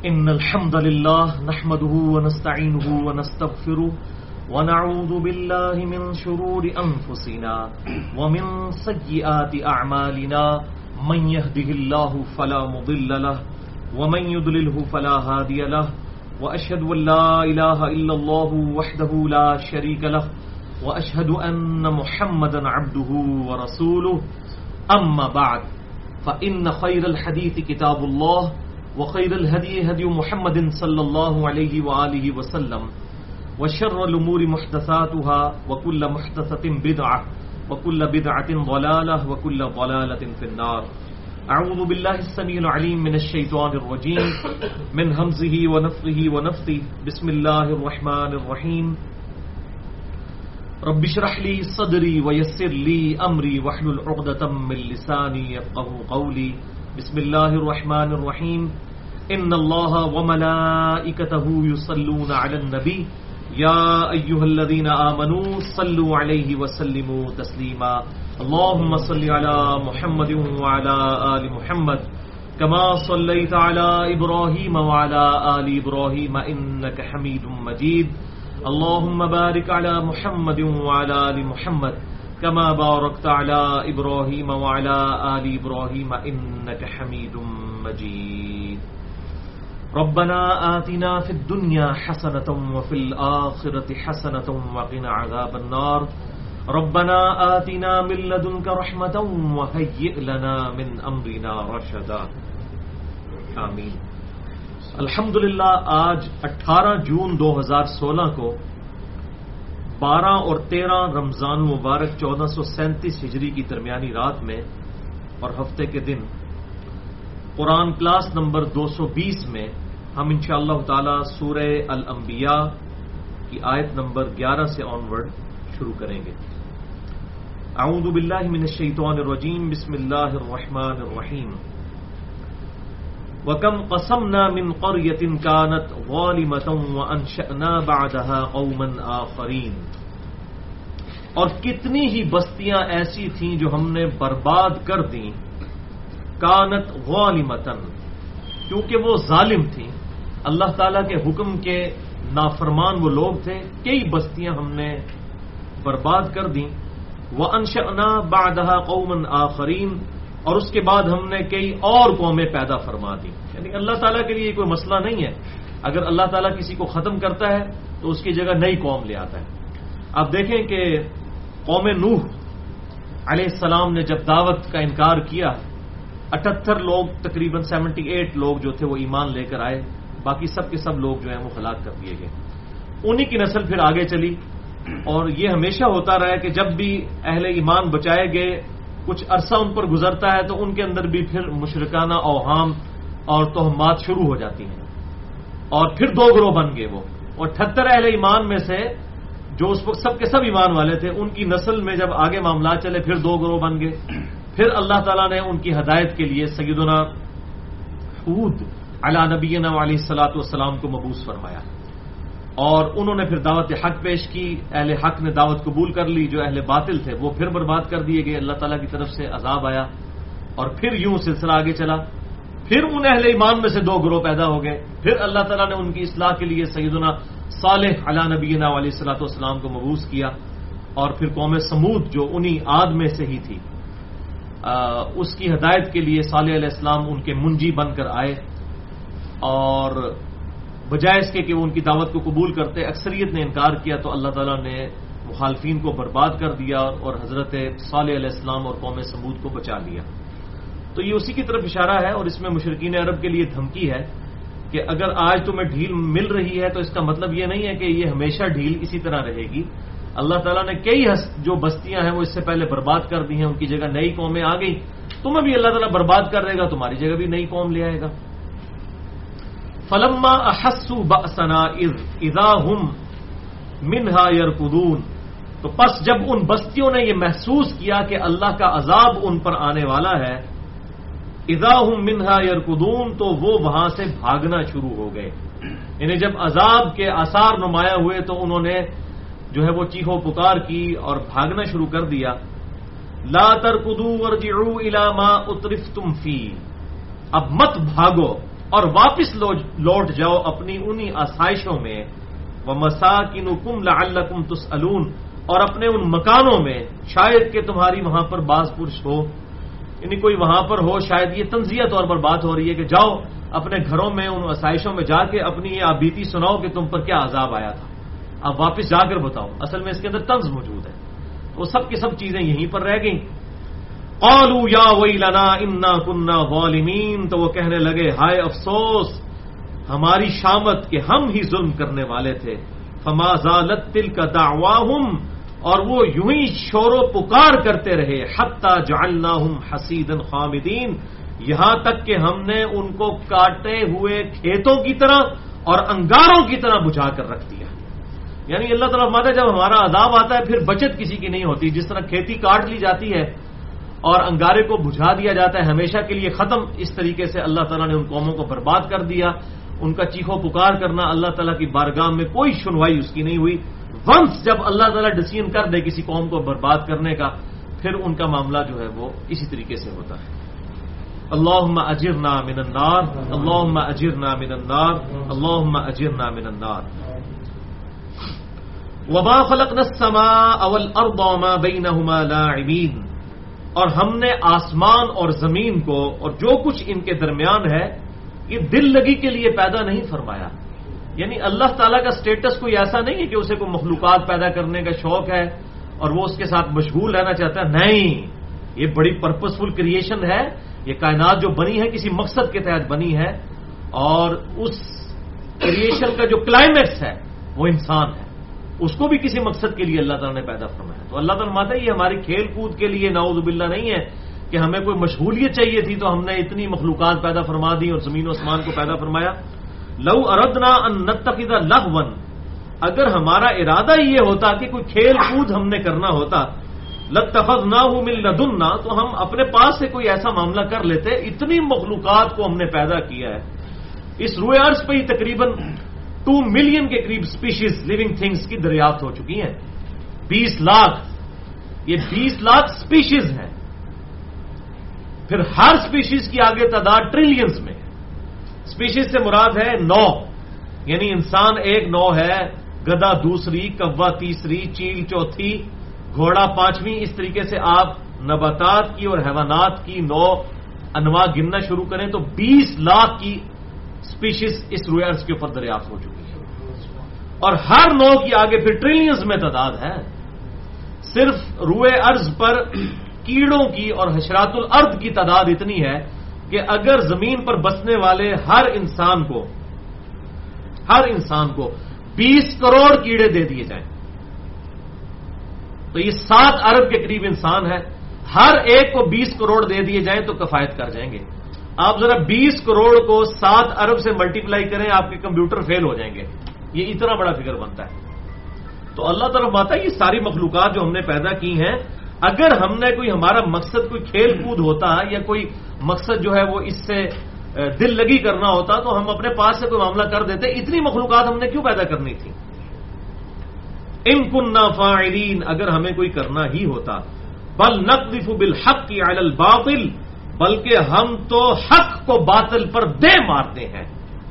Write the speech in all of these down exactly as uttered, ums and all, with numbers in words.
إن الحمد لله نحمده ونستعينه ونستغفره ونعوذ بالله من شرور أنفسنا ومن سيئات أعمالنا من يهده الله فلا مضل له ومن يضلله فلا هادي له وأشهد أن لا إله إلا الله وحده لا شريك له وأشهد أن محمدا عبده ورسوله أما بعد فإن خير الحديث كتاب الله وخير الهدي هدي محمد صلى الله عليه وآله وسلم وشر الأمور محدثاتها وكل محدثة بدعة وكل بدعة ضلالة وكل ضلالة في النار. أعوذ بالله السميع العليم من الشيطان الرجيم من همزه ونفخه ونفثه. بسم الله الرحمن الرحيم. رب اشرح لي صدري ويسر لي أمري واحلل عقدة من لساني يفقهوا قولي. بسم الله الرحمن الرحيم. إن الله وملائكته يصلون على النبي يا أيها الذين آمنوا صلوا عليه وسلموا تسليما. اللهم صل على محمد وعلى آل محمد كما صليت على إبراهيم وعلى آل إبراهيم إنك حميد مجيد. اللهم بارك على محمد وعلى آل محمد كما باركت على إبراهيم وعلى آل إبراهيم إنك حميد مجيد. ربنا آتنا في الدنيا حسنة وفي الآخرة حسنة وقنا عذاب النار. ربنا آتنا من لدنك رحمة وهيئ لنا من أمرنا رشدا. آمین. الحمدللہ آج اٹھارہ جون دو ہزار سولہ کو بارہ اور تیرہ رمضان مبارک چودہ سو سینتیس ہجری کی درمیانی رات میں اور ہفتے کے دن قرآن کلاس نمبر دو سو بیس میں ہم انشاءاللہ تعالی سورہ الانبیاء کی آیت نمبر گیارہ سے آنورڈ شروع کریں گے. اعوذ باللہ من الشیطان الرجیم. بسم اللہ الرحمن الرحیم. وَكَمْ قَصَمْنَا مِنْ قَرْيَةٍ كَانَتْ ظَالِمَةً وَأَنشَأْنَا بَعْدَهَا قَوْمًا آخَرِينَ. اور کتنی ہی بستیاں ایسی تھیں جو ہم نے برباد کر دیں. کانت ظالمتن، کیونکہ وہ ظالم تھیں، اللہ تعالیٰ کے حکم کے نافرمان وہ لوگ تھے. کئی بستیاں ہم نے برباد کر دیں. وَأَنشَأْنَا بَعْدَهَا قَوْمًا آخَرِينَ، اور اس کے بعد ہم نے کئی اور قومیں پیدا فرما دی. یعنی اللہ تعالیٰ کے لیے کوئی مسئلہ نہیں ہے. اگر اللہ تعالیٰ کسی کو ختم کرتا ہے تو اس کی جگہ نئی قوم لے آتا ہے. آپ دیکھیں کہ قوم نوح علیہ السلام نے جب دعوت کا انکار کیا، اٹھہتر لوگ تقریباً سیونٹی ایٹ لوگ جو تھے وہ ایمان لے کر آئے. باقی سب کے سب لوگ جو ہیں وہ ہلاک کر دیے گئے. انہی کی نسل پھر آگے چلی، اور یہ ہمیشہ ہوتا رہا کہ جب بھی اہل ایمان بچائے گئے کچھ عرصہ ان پر گزرتا ہے تو ان کے اندر بھی پھر مشرکانہ اوہام اور توہمات شروع ہو جاتی ہیں، اور پھر دو گروہ بن گئے. وہ اور اٹھہتر اہل ایمان میں سے جو اس وقت سب کے سب ایمان والے تھے، ان کی نسل میں جب آگے معاملات چلے پھر دو گروہ بن گئے. پھر اللہ تعالیٰ نے ان کی ہدایت کے لیے سیدنا ہود علی نبینا علیہ الصلوۃ والسلام کو مبعوث فرمایا، اور انہوں نے پھر دعوت حق پیش کی. اہل حق نے دعوت قبول کر لی. جو اہل باطل تھے وہ پھر برباد کر دیے گئے. اللہ تعالیٰ کی طرف سے عذاب آیا، اور پھر یوں سلسلہ آگے چلا. پھر ان اہل ایمان میں سے دو گروہ پیدا ہو گئے. پھر اللہ تعالیٰ نے ان کی اصلاح کے لیے سیدنا صالح علی نبینا علیہ الصلوۃ والسلام کو مبعوث کیا. اور پھر قوم سمود جو انہی عاد میں سے ہی تھی، اس کی ہدایت کے لیے صالح علیہ السلام ان کے منجی بن کر آئے. اور بجائے اس کے کہ وہ ان کی دعوت کو قبول کرتے، اکثریت نے انکار کیا، تو اللہ تعالیٰ نے مخالفین کو برباد کر دیا اور حضرت صالح علیہ السلام اور قوم سمود کو بچا لیا. تو یہ اسی کی طرف اشارہ ہے، اور اس میں مشرکین عرب کے لیے دھمکی ہے کہ اگر آج تمہیں ڈھیل مل رہی ہے تو اس کا مطلب یہ نہیں ہے کہ یہ ہمیشہ ڈھیل اسی طرح رہے گی. اللہ تعالیٰ نے کئی جو بستیاں ہیں وہ اس سے پہلے برباد کر دی ہیں، ان کی جگہ نئی قومیں آ گئی. تمہیں بھی اللہ تعالیٰ برباد کر دے گا، تمہاری جگہ بھی نئی قوم لے آئے گا. فلما احسوا بأسنا اذا هم منها يركضون. تو پس جب ان بستیوں نے یہ محسوس کیا کہ اللہ کا عذاب ان پر آنے والا ہے، اذا هم منها يركضون، تو وہ وہاں سے بھاگنا شروع ہو گئے. یعنی جب عذاب کے آثار نمایاں ہوئے تو انہوں نے جو ہے وہ چیخو پکار کی اور بھاگنا شروع کر دیا. لا ترکضوا وارجعوا الى ما اترفتم فيه. اب مت بھاگو، اور واپس لوٹ جاؤ اپنی انہی آسائشوں میں، وَمَسَاكِنُكُمْ لَعَلَّكُمْ تُسْأَلُونَ، اور اپنے ان مکانوں میں شاید کہ تمہاری وہاں پر باز پرس ہو، یعنی کوئی وہاں پر ہو، شاید یہ تنزیہ طور پر بات ہو رہی ہے کہ جاؤ اپنے گھروں میں ان آسائشوں میں جا کے اپنی یہ آبیتی سناؤ کہ تم پر کیا عذاب آیا تھا، اب واپس جا کر بتاؤ۔ اصل میں اس کے اندر طنز موجود ہے، تو سب کی سب چیزیں یہیں پر رہ گئیں۔ قالوا یا ویلنا انا کنا ظالمین، تو وہ کہنے لگے ہائے افسوس ہماری شامت کہ ہم ہی ظلم کرنے والے تھے۔ فما زالت تلک دعواہم، اور وہ یوں ہی شور و پکار کرتے رہے، حتی جعلناہم حصیدا خامدین، یہاں تک کہ ہم نے ان کو کاٹے ہوئے کھیتوں کی طرح اور انگاروں کی طرح بجھا کر رکھ دیا۔ یعنی اللہ تعالیٰ فرماتا ہے جب ہمارا عذاب آتا ہے پھر بچت کسی کی نہیں ہوتی، جس طرح کھیتی کاٹ لی جاتی ہے اور انگارے کو بجھا دیا جاتا ہے ہمیشہ کے لیے ختم، اس طریقے سے اللہ تعالیٰ نے ان قوموں کو برباد کر دیا۔ ان کا چیخو پکار کرنا اللہ تعالیٰ کی بارگاہ میں کوئی سنوائی اس کی نہیں ہوئی۔ ونس جب اللہ تعالیٰ ڈسیزن کر دے کسی قوم کو برباد کرنے کا، پھر ان کا معاملہ جو ہے وہ اسی طریقے سے ہوتا ہے۔ اللہم اجرنا من النار، اللہم اجرنا من النار، اللہم اجرنا من النار۔ وما خلقنا السماء والارض وما بینہما لاعبین، اور ہم نے آسمان اور زمین کو اور جو کچھ ان کے درمیان ہے یہ دل لگی کے لیے پیدا نہیں فرمایا۔ یعنی اللہ تعالیٰ کا سٹیٹس کوئی ایسا نہیں ہے کہ اسے کوئی مخلوقات پیدا کرنے کا شوق ہے اور وہ اس کے ساتھ مشغول رہنا چاہتا ہے، نہیں، یہ بڑی پرپسفل کریشن ہے۔ یہ کائنات جو بنی ہے کسی مقصد کے تحت بنی ہے، اور اس کریشن کا جو کلائمیکس ہے وہ انسان ہے، اس کو بھی کسی مقصد کے لیے اللہ تعالیٰ نے پیدا فرمایا۔ تو اللہ تعالیٰ فرماتا ہے یہ ہماری کھیل کود کے لیے نعوذ باللہ نہیں ہے کہ ہمیں کوئی مشغولیت چاہیے تھی تو ہم نے اتنی مخلوقات پیدا فرما دی اور زمین و آسمان کو پیدا فرمایا۔ لو اردنا ان نتخذ لغوا، اگر ہمارا ارادہ یہ ہوتا کہ کوئی کھیل کود ہم نے کرنا ہوتا، لاتخذناہ من لدنا، تو ہم اپنے پاس سے کوئی ایسا معاملہ کر لیتے۔ اتنی مخلوقات کو ہم نے پیدا کیا ہے، اس روئے عرض پہ ہی تقریباً ٹو ملین کے قریب اسپیشیز لیونگ تھنگس کی دریافت ہو چکی ہیں، بیس لاکھ، یہ بیس لاکھ اسپیشیز ہیں، پھر ہر اسپیشیز کی آگے تعداد ٹریلینز میں۔ اسپیشیز سے مراد ہے نو، یعنی انسان ایک نو ہے، گدھا دوسری، کوا تیسری، چیل چوتھی، گھوڑا پانچویں، اس طریقے سے آپ نباتات کی اور حیوانات کی نو انواع گننا شروع کریں تو بیس لاکھ کی اسپیشیز اس روئے ارض کے اوپر دریافت ہو چکی ہے، اور ہر نو کی آگے پھر ٹریلینز میں تعداد ہے۔ صرف روئے ارض پر کیڑوں کی اور حشرات الارض کی تعداد اتنی ہے کہ اگر زمین پر بسنے والے ہر انسان کو ہر انسان کو بیس کروڑ کیڑے دے دیے جائیں تو یہ سات ارب کے قریب انسان ہے، ہر ایک کو بیس کروڑ دے دیے جائیں تو کفایت کر جائیں گے۔ آپ ذرا بیس کروڑ کو سات ارب سے ملٹیپلائی کریں، آپ کے کمپیوٹر فیل ہو جائیں گے، یہ اتنا بڑا فگر بنتا ہے۔ تو اللہ تعالیٰ بات ہے یہ ساری مخلوقات جو ہم نے پیدا کی ہیں، اگر ہم نے کوئی ہمارا مقصد کوئی کھیل کود ہوتا یا کوئی مقصد جو ہے وہ اس سے دل لگی کرنا ہوتا تو ہم اپنے پاس سے کوئی معاملہ کر دیتے۔ اتنی مخلوقات ہم نے کیوں پیدا کرنی تھی؟ ان کننا فاعلین، اگر ہمیں کوئی کرنا ہی ہوتا، بل نقذف بالحق علی الباطل، بلکہ ہم تو حق کو باطل پر دے مارتے ہیں،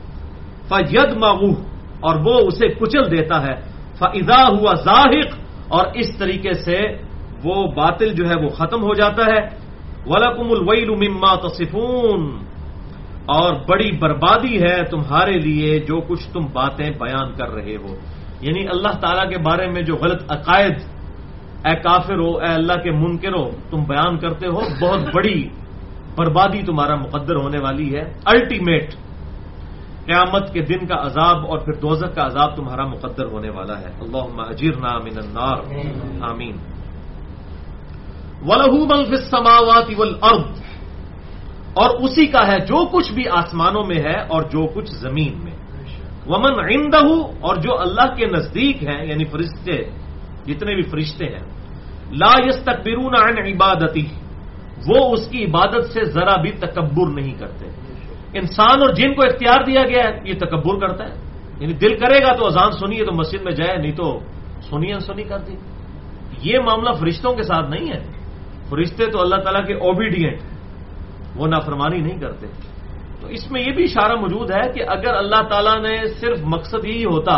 فیدمغہ، اور وہ اسے کچل دیتا ہے، فاذا هو زاہق، اور اس طریقے سے وہ باطل جو ہے وہ ختم ہو جاتا ہے۔ وَلَكُمُ الْوَيْلُ مِمَّا تَصِفُونَ، اور بڑی بربادی ہے تمہارے لیے جو کچھ تم باتیں بیان کر رہے ہو، یعنی اللہ تعالیٰ کے بارے میں جو غلط عقائد اے کافر ہو، اے اللہ کے منکر ہو، تم بیان کرتے ہو، بہت بڑی بربادی تمہارا مقدر ہونے والی ہے۔ الٹیمیٹ قیامت کے دن کا عذاب اور پھر دوزخ کا عذاب تمہارا مقدر ہونے والا ہے۔ اللہم اجرنا من النار، آمین۔ وَلَهُ مَن فِي السَّمَاوَاتِ وَالْأَرْضِ، اور اسی کا ہے جو کچھ بھی آسمانوں میں ہے اور جو کچھ زمین میں۔ وَمَنْ عِندَهُ، اور جو اللہ کے نزدیک ہیں یعنی فرشتے، جتنے بھی فرشتے ہیں، لَا يَسْتَكْبِرُونَ عَنْ عِبَادَتِهِ، وہ اس کی عبادت سے ذرا بھی تکبر نہیں کرتے۔ انسان اور جن کو اختیار دیا گیا ہے یہ تکبر کرتا ہے، یعنی دل کرے گا تو اذان سنیے تو مسجد میں جائے، نہیں تو سنیے سنی کر دی۔ یہ معاملہ فرشتوں کے ساتھ نہیں ہے، فرشتے تو اللہ تعالیٰ کے اوبیڈینٹ، وہ نافرمانی نہیں کرتے۔ تو اس میں یہ بھی اشارہ موجود ہے کہ اگر اللہ تعالیٰ نے صرف مقصد یہی ہوتا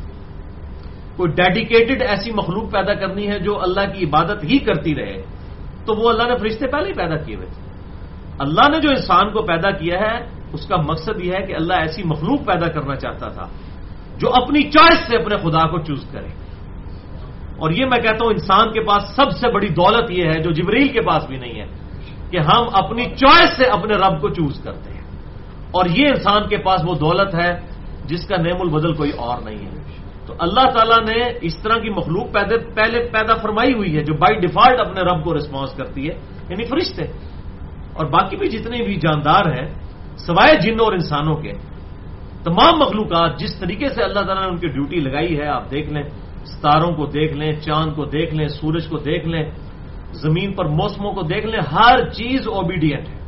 کوئی ڈیڈیکیٹڈ ایسی مخلوق پیدا کرنی ہے جو اللہ کی عبادت ہی کرتی رہے تو وہ اللہ نے فرشتے پہلے ہی پیدا کیے ہوئے تھے. اللہ نے جو انسان کو پیدا کیا ہے اس کا مقصد یہ ہے کہ اللہ ایسی مخلوق پیدا کرنا چاہتا تھا جو اپنی چوائس سے اپنے خدا کو چوز کرے. اور یہ میں کہتا ہوں انسان کے پاس سب سے بڑی دولت یہ ہے جو جبریل کے پاس بھی نہیں ہے کہ ہم اپنی چوائس سے اپنے رب کو چوز کرتے ہیں. اور یہ انسان کے پاس وہ دولت ہے جس کا نعم البدل کوئی اور نہیں ہے. تو اللہ تعالیٰ نے اس طرح کی مخلوق پہلے پیدا فرمائی ہوئی ہے جو بائی ڈیفالٹ اپنے رب کو رسپانس کرتی ہے, یعنی فرشتے. اور باقی بھی جتنے بھی جاندار ہیں سوائے جن اور انسانوں کے, تمام مخلوقات جس طریقے سے اللہ تعالیٰ نے ان کی ڈیوٹی لگائی ہے آپ دیکھ لیں, ستاروں کو دیکھ لیں, چاند کو دیکھ لیں, سورج کو دیکھ لیں, زمین پر موسموں کو دیکھ لیں, ہر چیز اوبیڈینٹ ہے.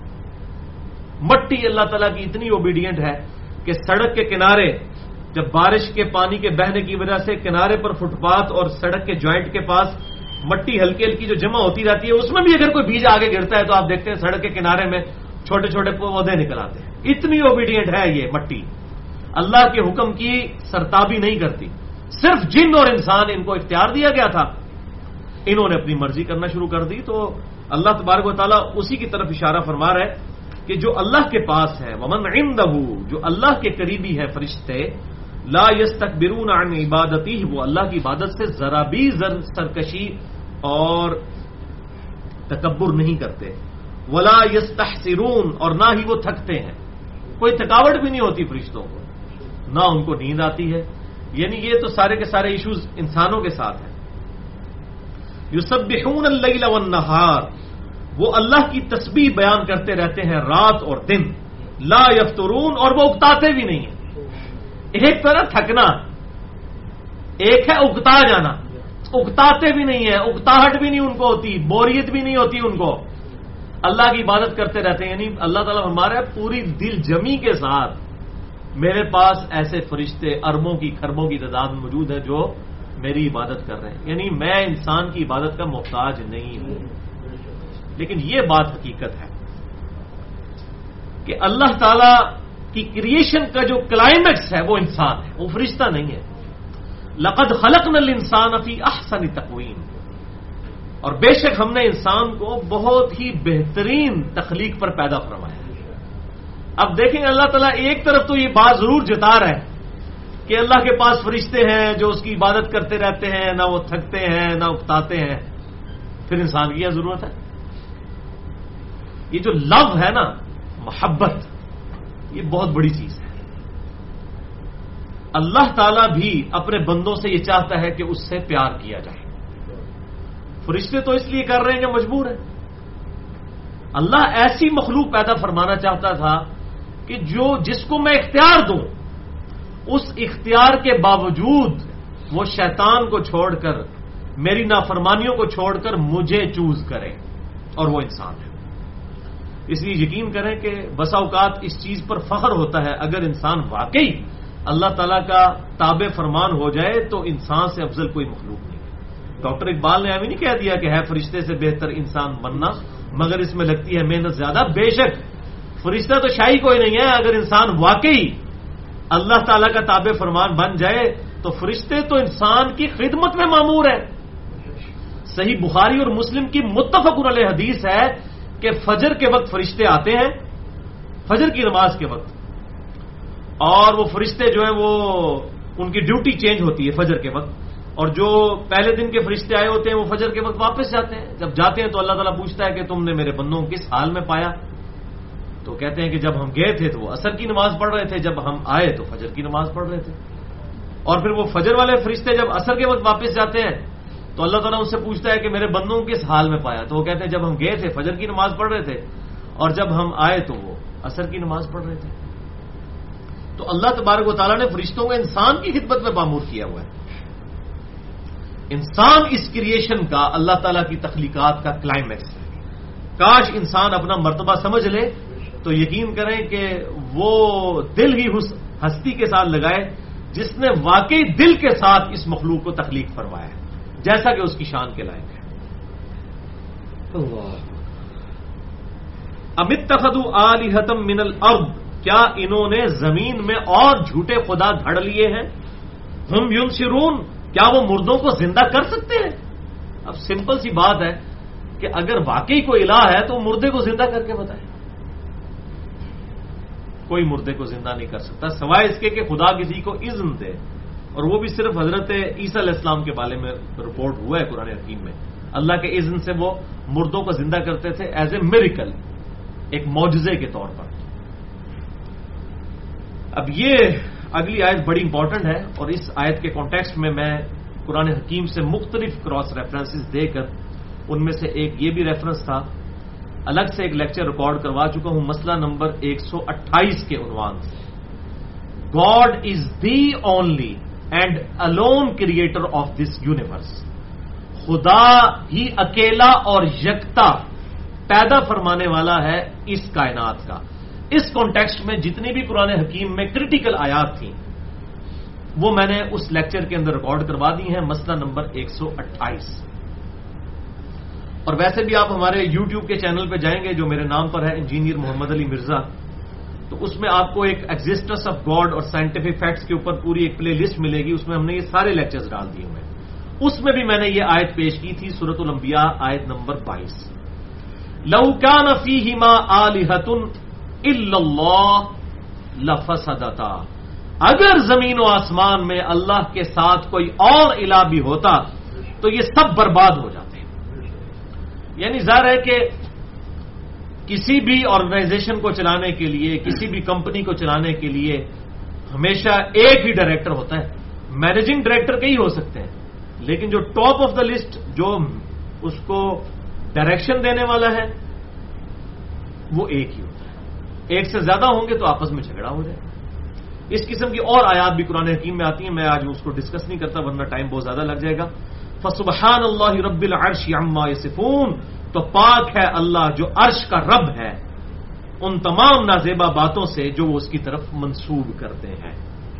مٹی اللہ تعالیٰ کی اتنی اوبیڈینٹ ہے کہ سڑک کے کنارے جب بارش کے پانی کے بہنے کی وجہ سے کنارے پر فٹ پاتھ اور سڑک کے جوائنٹ کے پاس مٹی ہلکی ہلکی جو جمع ہوتی رہتی ہے اس میں بھی اگر کوئی بیج آگے گرتا ہے تو آپ دیکھتے ہیں سڑک کے کنارے میں چھوٹے چھوٹے پودے نکل آتے ہیں. اتنی اوبیڈینٹ ہے یہ مٹی, اللہ کے حکم کی سرتابی نہیں کرتی. صرف جن اور انسان ان کو اختیار دیا گیا تھا, انہوں نے اپنی مرضی کرنا شروع کر دی. تو اللہ تبارک و تعالیٰ اسی کی طرف اشارہ فرما رہا ہے کہ جو اللہ کے پاس ہے ومن عنده, جو اللہ کے قریبی ہے فرشتے, لا یستکبرون عن عبادتی, وہ اللہ کی عبادت سے ذرا بھی سرکشی اور تکبر نہیں کرتے. ولا یستحسرون, اور نہ ہی وہ تھکتے ہیں, کوئی تھکاوٹ بھی نہیں ہوتی فرشتوں کو, نہ ان کو نیند آتی ہے. یعنی یہ تو سارے کے سارے ایشوز انسانوں کے ساتھ ہیں. یسبحون اللیل والنہار, وہ اللہ کی تسبیح بیان کرتے رہتے ہیں رات اور دن. لا یفترون, اور وہ اکتاتے بھی نہیں ہیں. ایک طرح تھکنا, ایک ہے اکتا جانا, اکتاتے بھی نہیں ہیں, اکتاہٹ بھی نہیں ان کو ہوتی, بوریت بھی نہیں ہوتی ان کو, اللہ کی عبادت کرتے رہتے ہیں. یعنی اللہ تعالیٰ ہمارے پوری دل جمی کے ساتھ میرے پاس ایسے فرشتے اربوں کی کھربوں کی تعداد میں موجود ہے جو میری عبادت کر رہے ہیں. یعنی میں انسان کی عبادت کا محتاج نہیں ہوں. لیکن یہ بات حقیقت ہے کہ اللہ تعالی کی کریشن کا جو کلائمیکس ہے وہ انسان ہے, وہ فرشتہ نہیں ہے. لقد خلقنا الانسان فی احسن تقویم, اور بے شک ہم نے انسان کو بہت ہی بہترین تخلیق پر پیدا فرمایا. اب دیکھیں اللہ تعالیٰ ایک طرف تو یہ بات ضرور جتا رہا ہے کہ اللہ کے پاس فرشتے ہیں جو اس کی عبادت کرتے رہتے ہیں, نہ وہ تھکتے ہیں نہ اکتاتے ہیں. پھر انسان کی کیا ضرورت ہے؟ یہ جو لو ہے نا, محبت, یہ بہت بڑی چیز ہے. اللہ تعالیٰ بھی اپنے بندوں سے یہ چاہتا ہے کہ اس سے پیار کیا جائے. فرشتے تو اس لیے کر رہے ہیں کہ مجبور ہے. اللہ ایسی مخلوق پیدا فرمانا چاہتا تھا کہ جو جس کو میں اختیار دوں اس اختیار کے باوجود وہ شیطان کو چھوڑ کر, میری نافرمانیوں کو چھوڑ کر مجھے چوز کرے, اور وہ انسان ہے. اس لیے یقین کریں کہ بسا اوقات اس چیز پر فخر ہوتا ہے اگر انسان واقعی اللہ تعالیٰ کا تابع فرمان ہو جائے تو انسان سے افضل کوئی مخلوق نہیں. ڈاکٹر اقبال نے ابھی نہیں کہہ دیا کہ ہے فرشتے سے بہتر انسان بننا, مگر اس میں لگتی ہے محنت زیادہ. بے شک فرشتہ تو شاہی کوئی نہیں ہے. اگر انسان واقعی اللہ تعالیٰ کا تابع فرمان بن جائے تو فرشتے تو انسان کی خدمت میں مامور ہیں. صحیح بخاری اور مسلم کی متفق علیہ حدیث ہے کہ فجر کے وقت فرشتے آتے ہیں, فجر کی نماز کے وقت, اور وہ فرشتے جو ہیں وہ ان کی ڈیوٹی چینج ہوتی ہے فجر کے وقت, اور جو پہلے دن کے فرشتے آئے ہوتے ہیں وہ فجر کے وقت واپس جاتے ہیں. جب جاتے ہیں تو اللہ تعالیٰ پوچھتا ہے کہ تم نے میرے بندوں کو کس حال میں پایا؟ تو کہتے ہیں کہ جب ہم گئے تھے تو وہ عصر کی نماز پڑھ رہے تھے, جب ہم آئے تو فجر کی نماز پڑھ رہے تھے. اور پھر وہ فجر والے فرشتے جب عصر کے وقت واپس جاتے ہیں تو اللہ تعالیٰ ان سے پوچھتا ہے کہ میرے بندوں کو کس حال میں پایا؟ تو وہ کہتے ہیں جب ہم گئے تھے فجر کی نماز پڑھ رہے تھے, اور جب ہم آئے تو وہ عصر کی نماز پڑھ رہے تھے. تو اللہ تبارک و تعالیٰ نے فرشتوں کو انسان کی خدمت میں معمور کیا ہوا ہے. انسان اس کریشن کا اللہ تعالیٰ کی تخلیقات کا کلائمیکس ہے. کاش انسان اپنا مرتبہ سمجھ لے تو یقین کریں کہ وہ دل ہی ہستی کے ساتھ لگائے جس نے واقعی دل کے ساتھ اس مخلوق کو تخلیق فرمایا ہے, جیسا کہ اس کی شان کے لائق ہے. ام اتخذوا آلہۃ من الارض کیا انہوں نے زمین میں اور جھوٹے خدا گھڑ لیے ہیں؟ ہم ینشرون، کیا وہ مردوں کو زندہ کر سکتے ہیں؟ اب سمپل سی بات ہے کہ اگر واقعی کوئی الہ ہے تو مردے کو زندہ کر کے بتائے. کوئی مردے کو زندہ نہیں کر سکتا سوائے اس کے کہ خدا کسی کو اذن دے، اور وہ بھی صرف حضرت عیسیٰ علیہ السلام کے بارے میں رپورٹ ہوا ہے قرآن حکیم میں. اللہ کے اذن سے وہ مردوں کو زندہ کرتے تھے ایز اے میریکل، ایک معجزے کے طور پر. اب یہ اگلی آیت بڑی امپورٹنٹ ہے، اور اس آیت کے کانٹیکسٹ میں میں قرآن حکیم سے مختلف کراس ریفرنسز دے کر ان میں سے ایک یہ بھی ریفرنس تھا، الگ سے ایک لیکچر ریکارڈ کروا چکا ہوں مسئلہ نمبر ایک سو اٹھائیس کے عنوان سے. God is the only and alone creator of this universe. خدا ہی اکیلا اور یکتا پیدا فرمانے والا ہے اس کائنات کا. اس کانٹیکسٹ میں جتنی بھی قرآن حکیم میں کریٹیکل آیات تھیں وہ میں نے اس لیکچر کے اندر ریکارڈ کروا دی ہیں، مسئلہ نمبر ایک سو اٹھائیس. اور ویسے بھی آپ ہمارے یوٹیوب کے چینل پہ جائیں گے جو میرے نام پر ہے انجینئر محمد علی مرزا، تو اس میں آپ کو ایک ایگزسٹنس آف گاڈ اور سائنٹیفک فیکٹس کے اوپر پوری ایک پلے لسٹ ملے گی. اس میں ہم نے یہ سارے لیکچرز ڈال دیے ہوئے ہیں. اس میں بھی میں نے یہ آیت پیش کی تھی، سورۃ الانبیاء آیت نمبر بائیس. لو کان فیہما آلہۃ الا اللہ لفسدتا. اگر زمین و آسمان میں اللہ کے ساتھ کوئی اور الہ بھی ہوتا تو یہ سب برباد ہو جاتے. یعنی ظاہر ہے کہ کسی بھی آرگنائزیشن کو چلانے کے لیے، کسی بھی کمپنی کو چلانے کے لیے ہمیشہ ایک ہی ڈائریکٹر ہوتا ہے. مینیجنگ ڈائریکٹر کئی ہو سکتے ہیں، لیکن جو ٹاپ آف دا لسٹ جو اس کو ڈائریکشن دینے والا ہے وہ ایک ہی ہوتا ہے. ایک سے زیادہ ہوں گے تو آپس میں جھگڑا ہو جائے. اس قسم کی اور آیات بھی قرآن حکیم میں آتی ہیں، میں آج اس کو ڈسکس نہیں کرتا ورنہ ٹائم بہت زیادہ لگ جائے گا. فسبحان اللہ رب العرش عما یصفون، تو پاک ہے اللہ جو عرش کا رب ہے ان تمام نازیبا باتوں سے جو وہ اس کی طرف منسوب کرتے ہیں.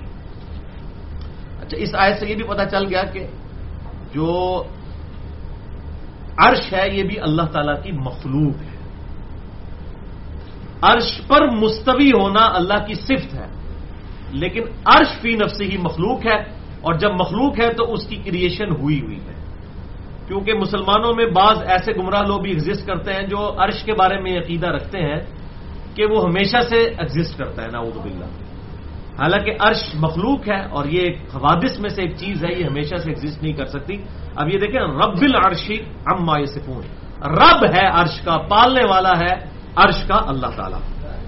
اچھا، اس آیت سے یہ بھی پتہ چل گیا کہ جو عرش ہے یہ بھی اللہ تعالی کی مخلوق ہے. عرش پر مستوی ہونا اللہ کی صفت ہے، لیکن عرش فی نفسی ہی مخلوق ہے، اور جب مخلوق ہے تو اس کی کریشن ہوئی ہوئی ہے. کیونکہ مسلمانوں میں بعض ایسے گمراہ لوگ بھی ایگزسٹ کرتے ہیں جو عرش کے بارے میں عقیدہ رکھتے ہیں کہ وہ ہمیشہ سے ایگزسٹ کرتا ہے، نعوذ باللہ. حالانکہ عرش مخلوق ہے اور یہ ایک حوادث میں سے ایک چیز ہے، یہ ہمیشہ سے ایگزسٹ نہیں کر سکتی. اب یہ دیکھیں، رب العرش عما یصفون، رب ہے عرش کا، پالنے والا ہے عرش کا اللہ تعالی.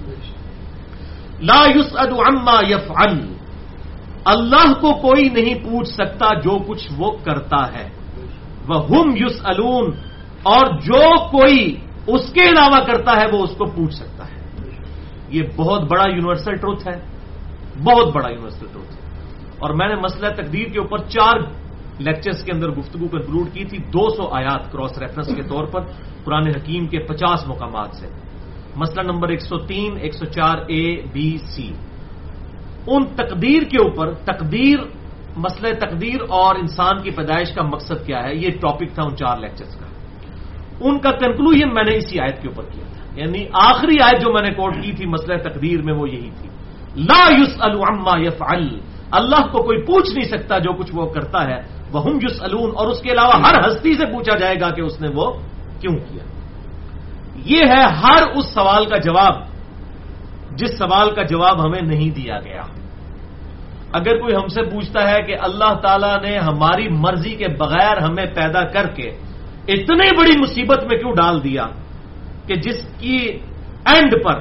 لا یسأل عما یفعل، اللہ کو کوئی نہیں پوچھ سکتا جو کچھ وہ کرتا ہے. وہم یسألون، اور جو کوئی اس کے علاوہ کرتا ہے وہ اس کو پوچھ سکتا ہے. یہ بہت بڑا یونیورسل ٹروتھ ہے، بہت بڑا یونیورسل ٹروتھ ہے. اور میں نے مسئلہ تقدیر کے اوپر چار لیکچرز کے اندر گفتگو کنکلوڈ کی تھی، دو سو آیات کراس ریفرنس کے طور پر قرآن حکیم کے پچاس مقامات سے. مسئلہ نمبر ایک سو تین، ایک سو چار اے بی سی. ان تقدیر کے اوپر، تقدیر، مسئلہ تقدیر اور انسان کی پیدائش کا مقصد کیا ہے، یہ ٹاپک تھا ان چار لیکچرز کا. ان کا کنکلوژن میں نے اسی آیت کے اوپر کیا تھا. یعنی آخری آیت جو میں نے کوٹ کی تھی مسئلہ تقدیر میں وہ یہی تھی، لا یسأل عما یفعل، اللہ کو کوئی پوچھ نہیں سکتا جو کچھ وہ کرتا ہے. وہم یسألون، اور اس کے علاوہ ہر ہستی سے پوچھا جائے گا کہ اس نے وہ کیوں کیا. یہ ہے ہر اس سوال کا جواب جس سوال کا جواب ہمیں نہیں دیا گیا. اگر کوئی ہم سے پوچھتا ہے کہ اللہ تعالیٰ نے ہماری مرضی کے بغیر ہمیں پیدا کر کے اتنی بڑی مصیبت میں کیوں ڈال دیا کہ جس کی اینڈ پر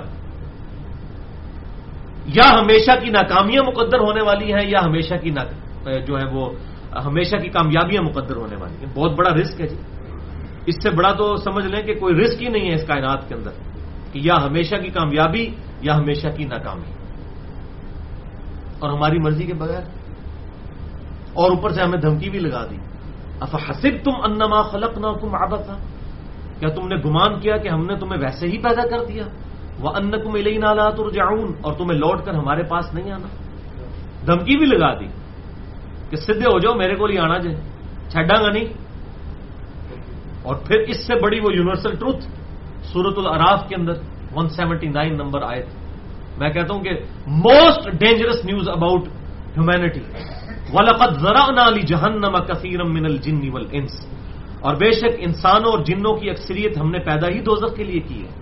یا ہمیشہ کی ناکامیاں مقدر ہونے والی ہیں یا ہمیشہ کی نا جو ہے وہ ہمیشہ کی کامیابیاں مقدر ہونے والی ہیں. بہت بڑا رسک ہے جی. اس سے بڑا تو سمجھ لیں کہ کوئی رسک ہی نہیں ہے اس کائنات کے اندر کہ یا ہمیشہ کی کامیابی یا ہمیشہ کی ناکامی، اور ہماری مرضی کے بغیر. اور اوپر سے ہمیں دھمکی بھی لگا دی، افحسبتم انما خلقناکم عبثا، کیا تم نے گمان کیا کہ ہم نے تمہیں ویسے ہی پیدا کر دیا، وانکم الینا لا ترجعون، اور تمہیں لوٹ کر ہمارے پاس نہیں آنا. دھمکی بھی لگا دی کہ سیدھے ہو جاؤ، میرے کو ہی آنا جائے، چھڈاں گا نہیں. اور پھر اس سے بڑی وہ یونیورسل ٹروتھ سورۃ الاعراف کے اندر ایک سو انہتر نمبر آیت، میں کہتا ہوں کہ most dangerous news about humanity, وَلَقَدْ ذَرَأْنَا لِجَهَنَّمَ كَثِيرًا مِنَ الْجِنِّ وَالْإِنسِ، اور بے شک انسانوں اور جنوں کی اکثریت ہم نے پیدا ہی دوزخ کے لیے کی ہے.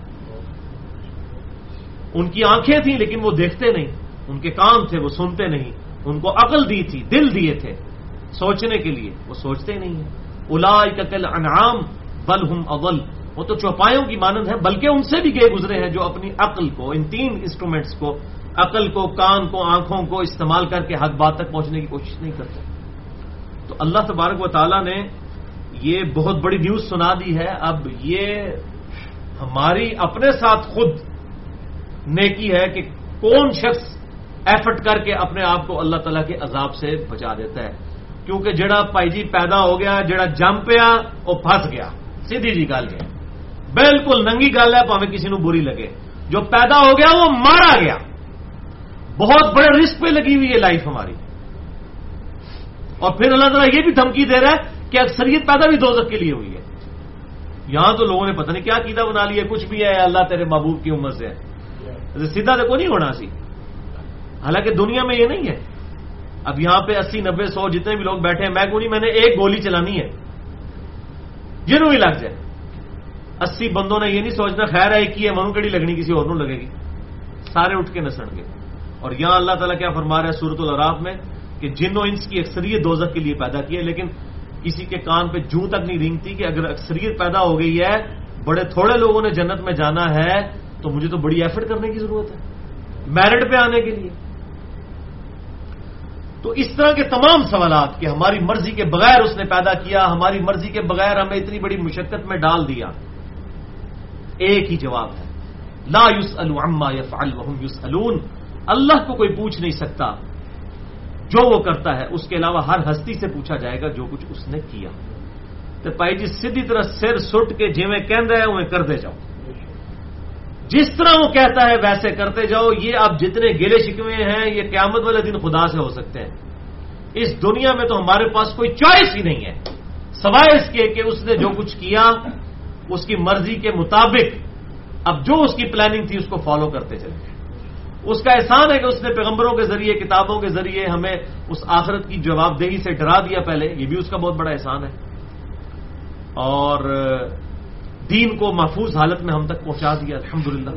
ان کی آنکھیں تھیں لیکن وہ دیکھتے نہیں، ان کے کان تھے وہ سنتے نہیں، ان کو عقل دی تھی، دل دیے تھے سوچنے کے لیے، وہ سوچتے نہیں ہیں. اولئک کالانعام بل ہم اضل، وہ تو چوپایوں کی مانند ہے بلکہ ان سے بھی گئے گزرے ہیں جو اپنی عقل کو، ان تین انسٹرومنٹس کو، عقل کو، کان کو، آنکھوں کو استعمال کر کے حق بات تک پہنچنے کی کوشش نہیں کرتے. تو اللہ تبارک و تعالیٰ نے یہ بہت بڑی نیوز سنا دی ہے. اب یہ ہماری اپنے ساتھ خود نیکی ہے کہ کون شخص ایفرٹ کر کے اپنے آپ کو اللہ تعالیٰ کے عذاب سے بچا دیتا ہے. کیونکہ جڑا پائی جی پیدا ہو گیا، جڑا جم پیا وہ پھنس گیا. سیدھی جی گل ہے، بالکل ننگی گل ہے، پاویں کسی نو بری لگے. جو پیدا ہو گیا وہ مارا گیا. بہت بڑے رسک پہ لگی ہوئی ہے لائف ہماری. اور پھر اللہ تعالیٰ یہ بھی دھمکی دے رہا ہے کہ اکثریت پیدا بھی دوزخ کے لیے ہوئی ہے. یہاں تو لوگوں نے پتہ نہیں کیا عقیدہ بنا لیا، کچھ بھی ہے اللہ تیرے محبوب کی امت سے ہے. سیدھا دیکھو نہیں ہونا سی، حالانکہ دنیا میں یہ نہیں ہے. اب یہاں پہ اسی نبے سو جتنے بھی لوگ بیٹھے ہیں، میں کو نہیں، میں نے ایک گولی چلانی ہے جنوں بھی لگ جائے. اسی بندوں نے یہ نہیں سوچنا خیر ہے ایک ہی ہے، منو کیڑی لگنی کسی اور نو لگے گی، سارے اٹھ کے نسن گے. اور یہاں اللہ تعالیٰ کیا فرما رہا ہے سورۃ الاعراف میں کہ جن و انس کی اکثریت دوزخ کے لیے پیدا کی ہے، لیکن کسی کے کان پہ جوں تک نہیں رینگتی کہ اگر اکثریت پیدا ہو گئی ہے، بڑے تھوڑے لوگوں نے جنت میں جانا ہے تو مجھے تو بڑی ایفرٹ کرنے کی ضرورت ہے میرٹ پہ آنے کے لیے. تو اس طرح کے تمام سوالات کہ ہماری مرضی کے بغیر اس نے پیدا کیا، ہماری مرضی کے بغیر ہمیں اتنی بڑی مشقت میں ڈال دیا، ایک ہی جواب ہے، لا یسأل عما یفعل وهم یسألون. اللہ کو کوئی پوچھ نہیں سکتا جو وہ کرتا ہے، اس کے علاوہ ہر ہستی سے پوچھا جائے گا جو کچھ اس نے کیا. تو پائی جی سیدھی طرح سر سٹ کے جویں کہندا ہے اویں کردے جاؤ، جس طرح وہ کہتا ہے ویسے کرتے جاؤ. یہ اب جتنے گلے شکوے ہیں یہ قیامت والے دن خدا سے ہو سکتے ہیں. اس دنیا میں تو ہمارے پاس کوئی چوائس ہی نہیں ہے سوائے اس کے کہ اس نے جو کچھ کیا اس کی مرضی کے مطابق اب جو اس کی پلاننگ تھی اس کو فالو کرتے چلے. اس کا احسان ہے کہ اس نے پیغمبروں کے ذریعے، کتابوں کے ذریعے ہمیں اس آخرت کی جواب دہی سے ڈرا دیا پہلے، یہ بھی اس کا بہت بڑا احسان ہے. اور دین کو محفوظ حالت میں ہم تک پہنچا دیا الحمدللہ.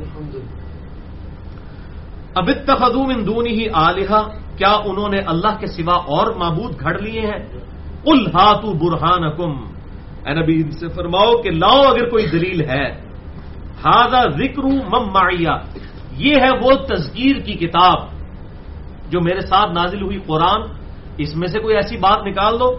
اب اتخذوا من دونہ آلہہ، کیا انہوں نے اللہ کے سوا اور معبود گھڑ لیے ہیں؟ قل ہاتوا برہانکم، اے نبی ان سے فرماؤ کہ لاؤ اگر کوئی دلیل ہے. ھذا ذکر من معی، یہ ہے وہ تذکیر کی کتاب جو میرے ساتھ نازل ہوئی قرآن، اس میں سے کوئی ایسی بات نکال دو.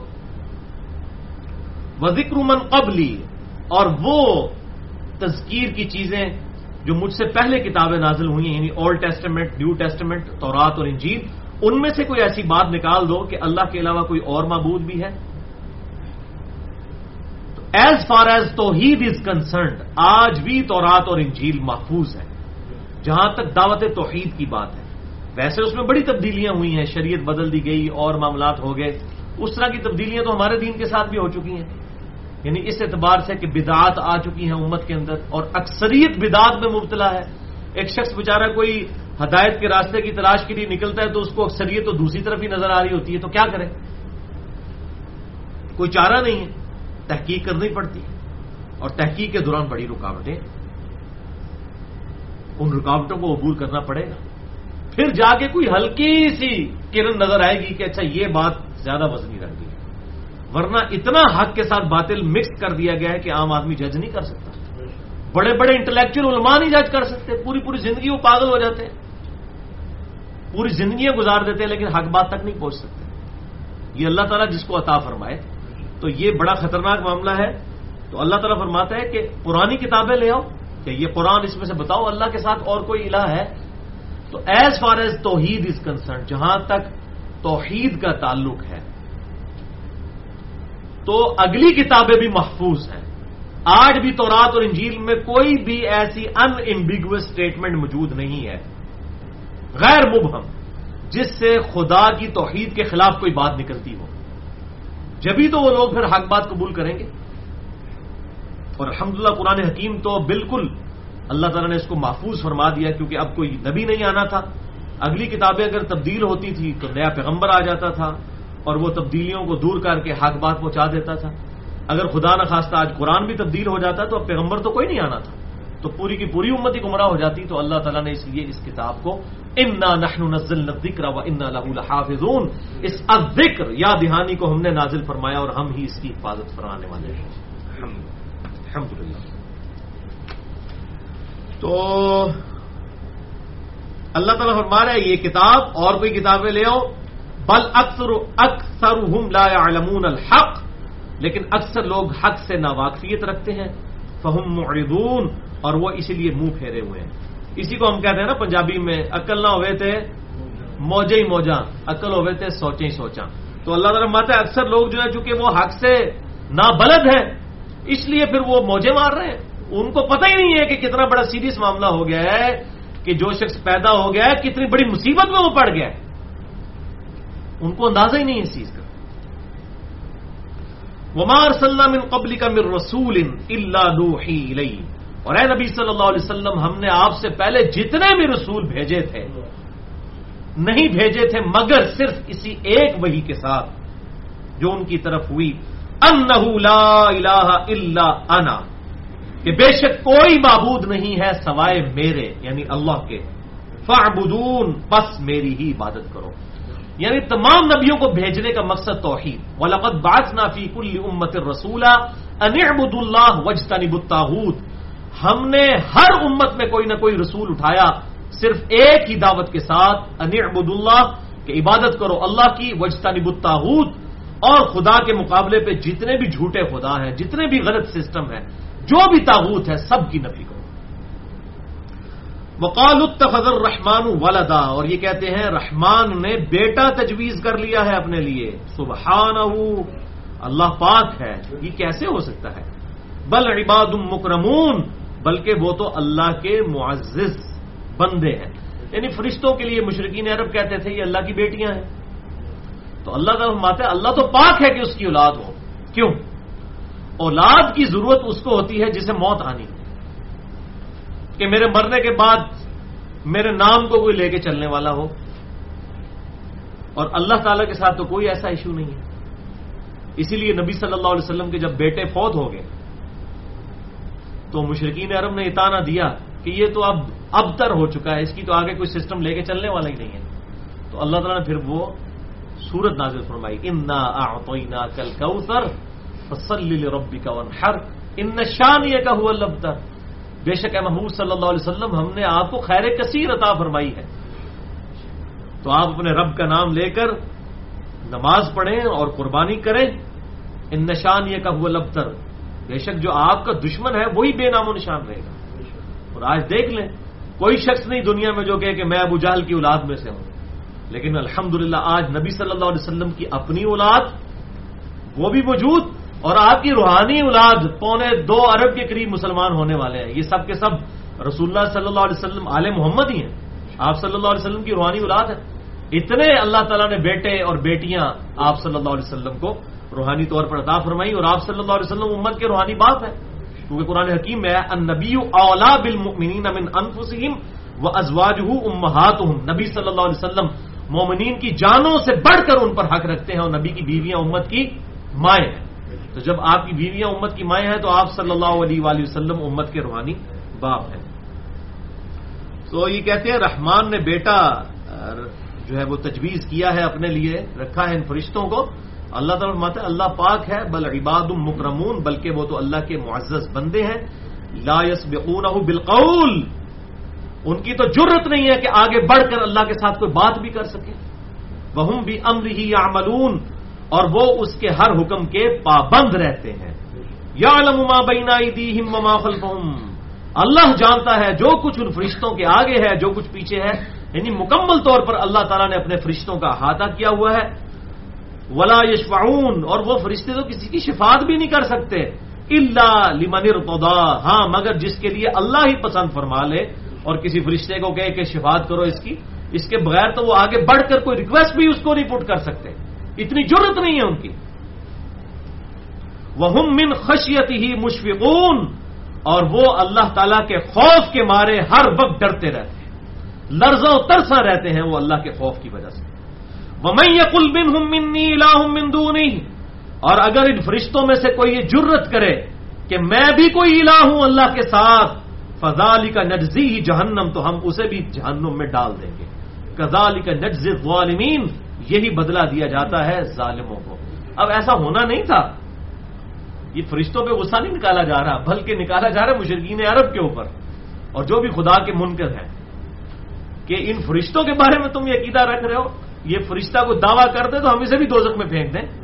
وذکر من قبلی، اور وہ تذکیر کی چیزیں جو مجھ سے پہلے کتابیں نازل ہوئی ہیں، یعنی اولڈ ٹیسٹمنٹ، نیو ٹیسٹمنٹ، تورات اور انجیل، ان میں سے کوئی ایسی بات نکال دو کہ اللہ کے علاوہ کوئی اور معبود بھی ہے. ایز فار ایز توحید از کنسرنڈ، آج بھی تورات اور انجیل محفوظ ہے جہاں تک دعوت توحید کی بات ہے. ویسے اس میں بڑی تبدیلیاں ہوئی ہیں، شریعت بدل دی گئی اور معاملات ہو گئے. اس طرح کی تبدیلیاں تو ہمارے دین کے ساتھ بھی ہو چکی ہیں، یعنی اس اعتبار سے کہ بدعات آ چکی ہیں امت کے اندر اور اکثریت بدعات میں مبتلا ہے. ایک شخص بیچارہ کوئی ہدایت کے راستے کی تلاش کے لیے نکلتا ہے تو اس کو اکثریت تو دوسری طرف ہی نظر آ رہی ہوتی ہے، تو کیا کرے؟ کوئی چارہ نہیں ہے، تحقیق کرنی پڑتی ہے. اور تحقیق کے دوران بڑی رکاوٹیں، ان رکاوٹوں کو عبور کرنا پڑے گا. پھر جا کے کوئی ہلکی سی کرن نظر آئے گی کہ اچھا یہ بات زیادہ وزنی رکھ دی، ورنہ اتنا حق کے ساتھ باطل مکس کر دیا گیا ہے کہ عام آدمی جج نہیں کر سکتا. بڑے بڑے انٹلیکچوئل علماء نہیں جج کر سکتے، پوری پوری زندگی وہ پاگل ہو جاتے ہیں، پوری زندگیاں گزار دیتے ہیں لیکن حق بات تک نہیں پہنچ سکتے. یہ اللہ تعالیٰ جس کو عطا فرمائے. تو یہ بڑا خطرناک معاملہ ہے. تو اللہ تعالیٰ فرماتا ہے کہ پرانی کتابیں لے آؤ، کہ یہ قرآن اس میں سے بتاؤ اللہ کے ساتھ اور کوئی الہ ہے. تو ایز فار ایز توحید از کنسرن، جہاں تک توحید کا تعلق ہے تو اگلی کتابیں بھی محفوظ ہیں. آج بھی تورات اور انجیل میں کوئی بھی ایسی ان ایمبیگوس اسٹیٹمنٹ موجود نہیں ہے، غیر مبہم، جس سے خدا کی توحید کے خلاف کوئی بات نکلتی ہو. جبھی تو وہ لوگ پھر حق بات قبول کریں گے. اور الحمدللہ قرآن حکیم تو بالکل اللہ تعالیٰ نے اس کو محفوظ فرما دیا کیونکہ اب کوئی نبی نہیں آنا تھا. اگلی کتابیں اگر تبدیل ہوتی تھی تو نیا پیغمبر آ جاتا تھا اور وہ تبدیلیوں کو دور کر کے حق بات پہنچا دیتا تھا. اگر خدا نخواستہ آج قرآن بھی تبدیل ہو جاتا تو اب پیغمبر تو کوئی نہیں آنا تھا, تو پوری کی پوری امت ہی گمراہ ہو جاتی. تو اللہ تعالیٰ نے اس لیے اس کتاب کو انا نحن نزلنا الذکر وانا لہ لحافظون, اس الذکر یاد دہانی کو ہم نے نازل فرمایا اور ہم ہی اس کی حفاظت فرمانے والے ہیں. الحمدللہ. تو اللہ تعالیٰ فرما رہا ہے یہ کتاب اور کوئی کتابیں لے آؤ, بل اکثر اکثرهم لا يعلمون الحق, لیکن اکثر لوگ حق سے ناواقفیت رکھتے ہیں. فهم معرضون, اور وہ اسی لیے منہ پھیرے ہوئے ہیں. اسی کو ہم کہتے ہیں نا پنجابی میں, عقل نہ ہوئے تھے موجے ہی موجاں, عقل ہوئے تھے سوچیں ہی سوچاں. تو اللہ تعالیٰ فرماتا ہے اکثر لوگ جو ہے چونکہ وہ حق سے نابلد ہیں اس لیے پھر وہ موجے مار رہے ہیں. ان کو پتہ ہی نہیں ہے کہ کتنا بڑا سیریس معاملہ ہو گیا ہے کہ جو شخص پیدا ہو گیا ہے کتنی بڑی مصیبت میں وہ پڑ گیا ہے. ان کو اندازہ ہی نہیں ہے اس چیز کا. وما ارسلنا من قبلک من رسول الا نوحی الیہ, اور اے نبی صلی اللہ علیہ وسلم ہم نے آپ سے پہلے جتنے بھی رسول بھیجے تھے نہیں بھیجے تھے مگر صرف اسی ایک وحی کے ساتھ جو ان کی طرف ہوئی, انہ لا الہ الا انا, کہ بے شک کوئی معبود نہیں ہے سوائے میرے یعنی اللہ کے, فاعبدون, بس میری ہی عبادت کرو. یعنی تمام نبیوں کو بھیجنے کا مقصد توحید. وَلَقَدْ بَعَثْنَا فِي كُلِّ أُمَّةٍ رَسُولًا أَنِ اعْبُدُوا اللَّهَ وَاجْتَنِبُوا الطَّاغُوتَ, ہم نے ہر امت میں کوئی نہ کوئی رسول اٹھایا صرف ایک ہی دعوت کے ساتھ, أَنِ اعْبُدُوا اللَّهَ, کہ عبادت کرو اللہ کی, وَاجْتَنِبُوا الطَّاغُوتَ, اور خدا کے مقابلے پہ جتنے بھی جھوٹے خدا ہیں جتنے بھی غلط سسٹم ہے جو بھی طاغوت ہے سب کی نفی کرو. وقالوا اتخذ الرحمن ولدا, اور یہ کہتے ہیں رحمان نے بیٹا تجویز کر لیا ہے اپنے لیے. سبحانہ, اللہ پاک ہے, یہ کیسے ہو سکتا ہے. بل عباد مکرمون, بلکہ وہ تو اللہ کے معزز بندے ہیں. یعنی فرشتوں کے لیے مشرکین عرب کہتے تھے یہ اللہ کی بیٹیاں ہیں. تو اللہ تعالیٰ فرماتے ہیں اللہ تو پاک ہے کہ اس کی اولاد ہو. کیوں؟ اولاد کی ضرورت اس کو ہوتی ہے جسے موت آنی, کہ میرے مرنے کے بعد میرے نام کو کوئی لے کے چلنے والا ہو. اور اللہ تعالیٰ کے ساتھ تو کوئی ایسا ایشو نہیں ہے. اسی لیے نبی صلی اللہ علیہ وسلم کے جب بیٹے فوت ہو گئے تو مشرکین عرب نے اطاعہ دیا کہ یہ تو اب ابتر ہو چکا ہے, اس کی تو آگے کوئی سسٹم لے کے چلنے والا ہی نہیں ہے. تو اللہ تعالیٰ نے پھر وہ سورت نازل فرمائی, انا اعطیناک الکوثر فصل لربک وانحر ان شانئک هو الابتر, بے شک اے محمود صلی اللہ علیہ وسلم ہم نے آپ کو خیر کثیر عطا فرمائی ہے, تو آپ اپنے رب کا نام لے کر نماز پڑھیں اور قربانی کریں. ان شانئک هو الابتر, بے شک جو آپ کا دشمن ہے وہی بے نام و نشان رہے گا. اور آج دیکھ لیں کوئی شخص نہیں دنیا میں جو کہے کہ میں ابو جہل کی اولاد میں سے ہوں, لیکن الحمدللہ آج نبی صلی اللہ علیہ وسلم کی اپنی اولاد وہ بھی موجود, اور آپ کی روحانی اولاد پونے دو ارب کے قریب مسلمان ہونے والے ہیں. یہ سب کے سب رسول اللہ صلی اللہ علیہ وسلم آل محمد ہی ہیں. آپ صلی اللہ علیہ وسلم کی روحانی اولاد ہے. اتنے اللہ تعالیٰ نے بیٹے اور بیٹیاں آپ صلی اللہ علیہ وسلم کو روحانی طور پر عطا فرمائی, اور آپ صلی اللہ علیہ وسلم امت کے روحانی باپ ہیں. کیونکہ قرآن حکیم میں ہے النبی اولا بالمؤمنین من انفسہم وازواجہ امہاتہم, نبی صلی اللہ علیہ وسلم مومنین کی جانوں سے بڑھ کر ان پر حق رکھتے ہیں, اور نبی کی بیویاں امت کی مائیں ہیں. تو جب آپ کی بیویاں امت کی مائیں ہیں تو آپ صلی اللہ علیہ وآلہ وسلم امت کے روحانی باپ ہیں. تو یہ کہتے ہیں رحمان نے بیٹا جو ہے وہ تجویز کیا ہے اپنے لیے, رکھا ہے ان فرشتوں کو. اللہ تعالیٰ فرماتے ہیں اللہ پاک ہے, بل عباد مکرمون, بلکہ وہ تو اللہ کے معزز بندے ہیں. لا یسبقونہ بالقول, ان کی تو جرت نہیں ہے کہ آگے بڑھ کر اللہ کے ساتھ کوئی بات بھی کر سکے. وہم بامرہ یعملون, اور وہ اس کے ہر حکم کے پابند رہتے ہیں. یعلم ما بین ایدیہم وما خلفہم, اللہ جانتا ہے جو کچھ ان فرشتوں کے آگے ہے جو کچھ پیچھے ہے. یعنی مکمل طور پر اللہ تعالیٰ نے اپنے فرشتوں کا احاطہ کیا ہوا ہے. ولا یشفعون, اور وہ فرشتے تو کسی کی شفاعت بھی نہیں کر سکتے. الا لمن ارتضی, ہاں مگر جس کے لیے اللہ ہی پسند فرما لے, اور کسی فرشتے کو کہے کہ شفاعت کرو اس کی, اس کے بغیر تو وہ آگے بڑھ کر کوئی ریکویسٹ بھی اس کو نہیں پٹ کر سکتے, اتنی جرت نہیں ہے ان کی. وہم من خشیتہ مشفقون, اور وہ اللہ تعالیٰ کے خوف کے مارے ہر وقت ڈرتے رہتے ہیں، لرزاں و ترساں رہتے ہیں وہ اللہ کے خوف کی وجہ سے. وَمَن يَقُلْ مِنْهُمْ مِنِّي إِلَٰهٌ مِّن دُونِهِ، اور اگر ان فرشتوں میں سے کوئی یہ جرت کرے کہ میں بھی کوئی الہ ہوں اللہ کے ساتھ، فَذَٰلِكَ نَجْزِيهِ جہنم، تو ہم اسے بھی جہنم میں ڈال دیں گے. كَذَٰلِكَ نَجْزِي الظَّالِمِينَ، یہی بدلہ دیا جاتا ہے ظالموں کو. اب ایسا ہونا نہیں تھا، یہ فرشتوں پہ غصہ نہیں نکالا جا رہا، بلکہ نکالا جا رہا ہے مشرکین عرب کے اوپر اور جو بھی خدا کے منکر ہیں کہ ان فرشتوں کے بارے میں تم یہ عقیدہ رکھ رہے ہو، یہ فرشتہ کو دعویٰ کر دے تو ہم اسے بھی دوزخ میں پھینک دیں.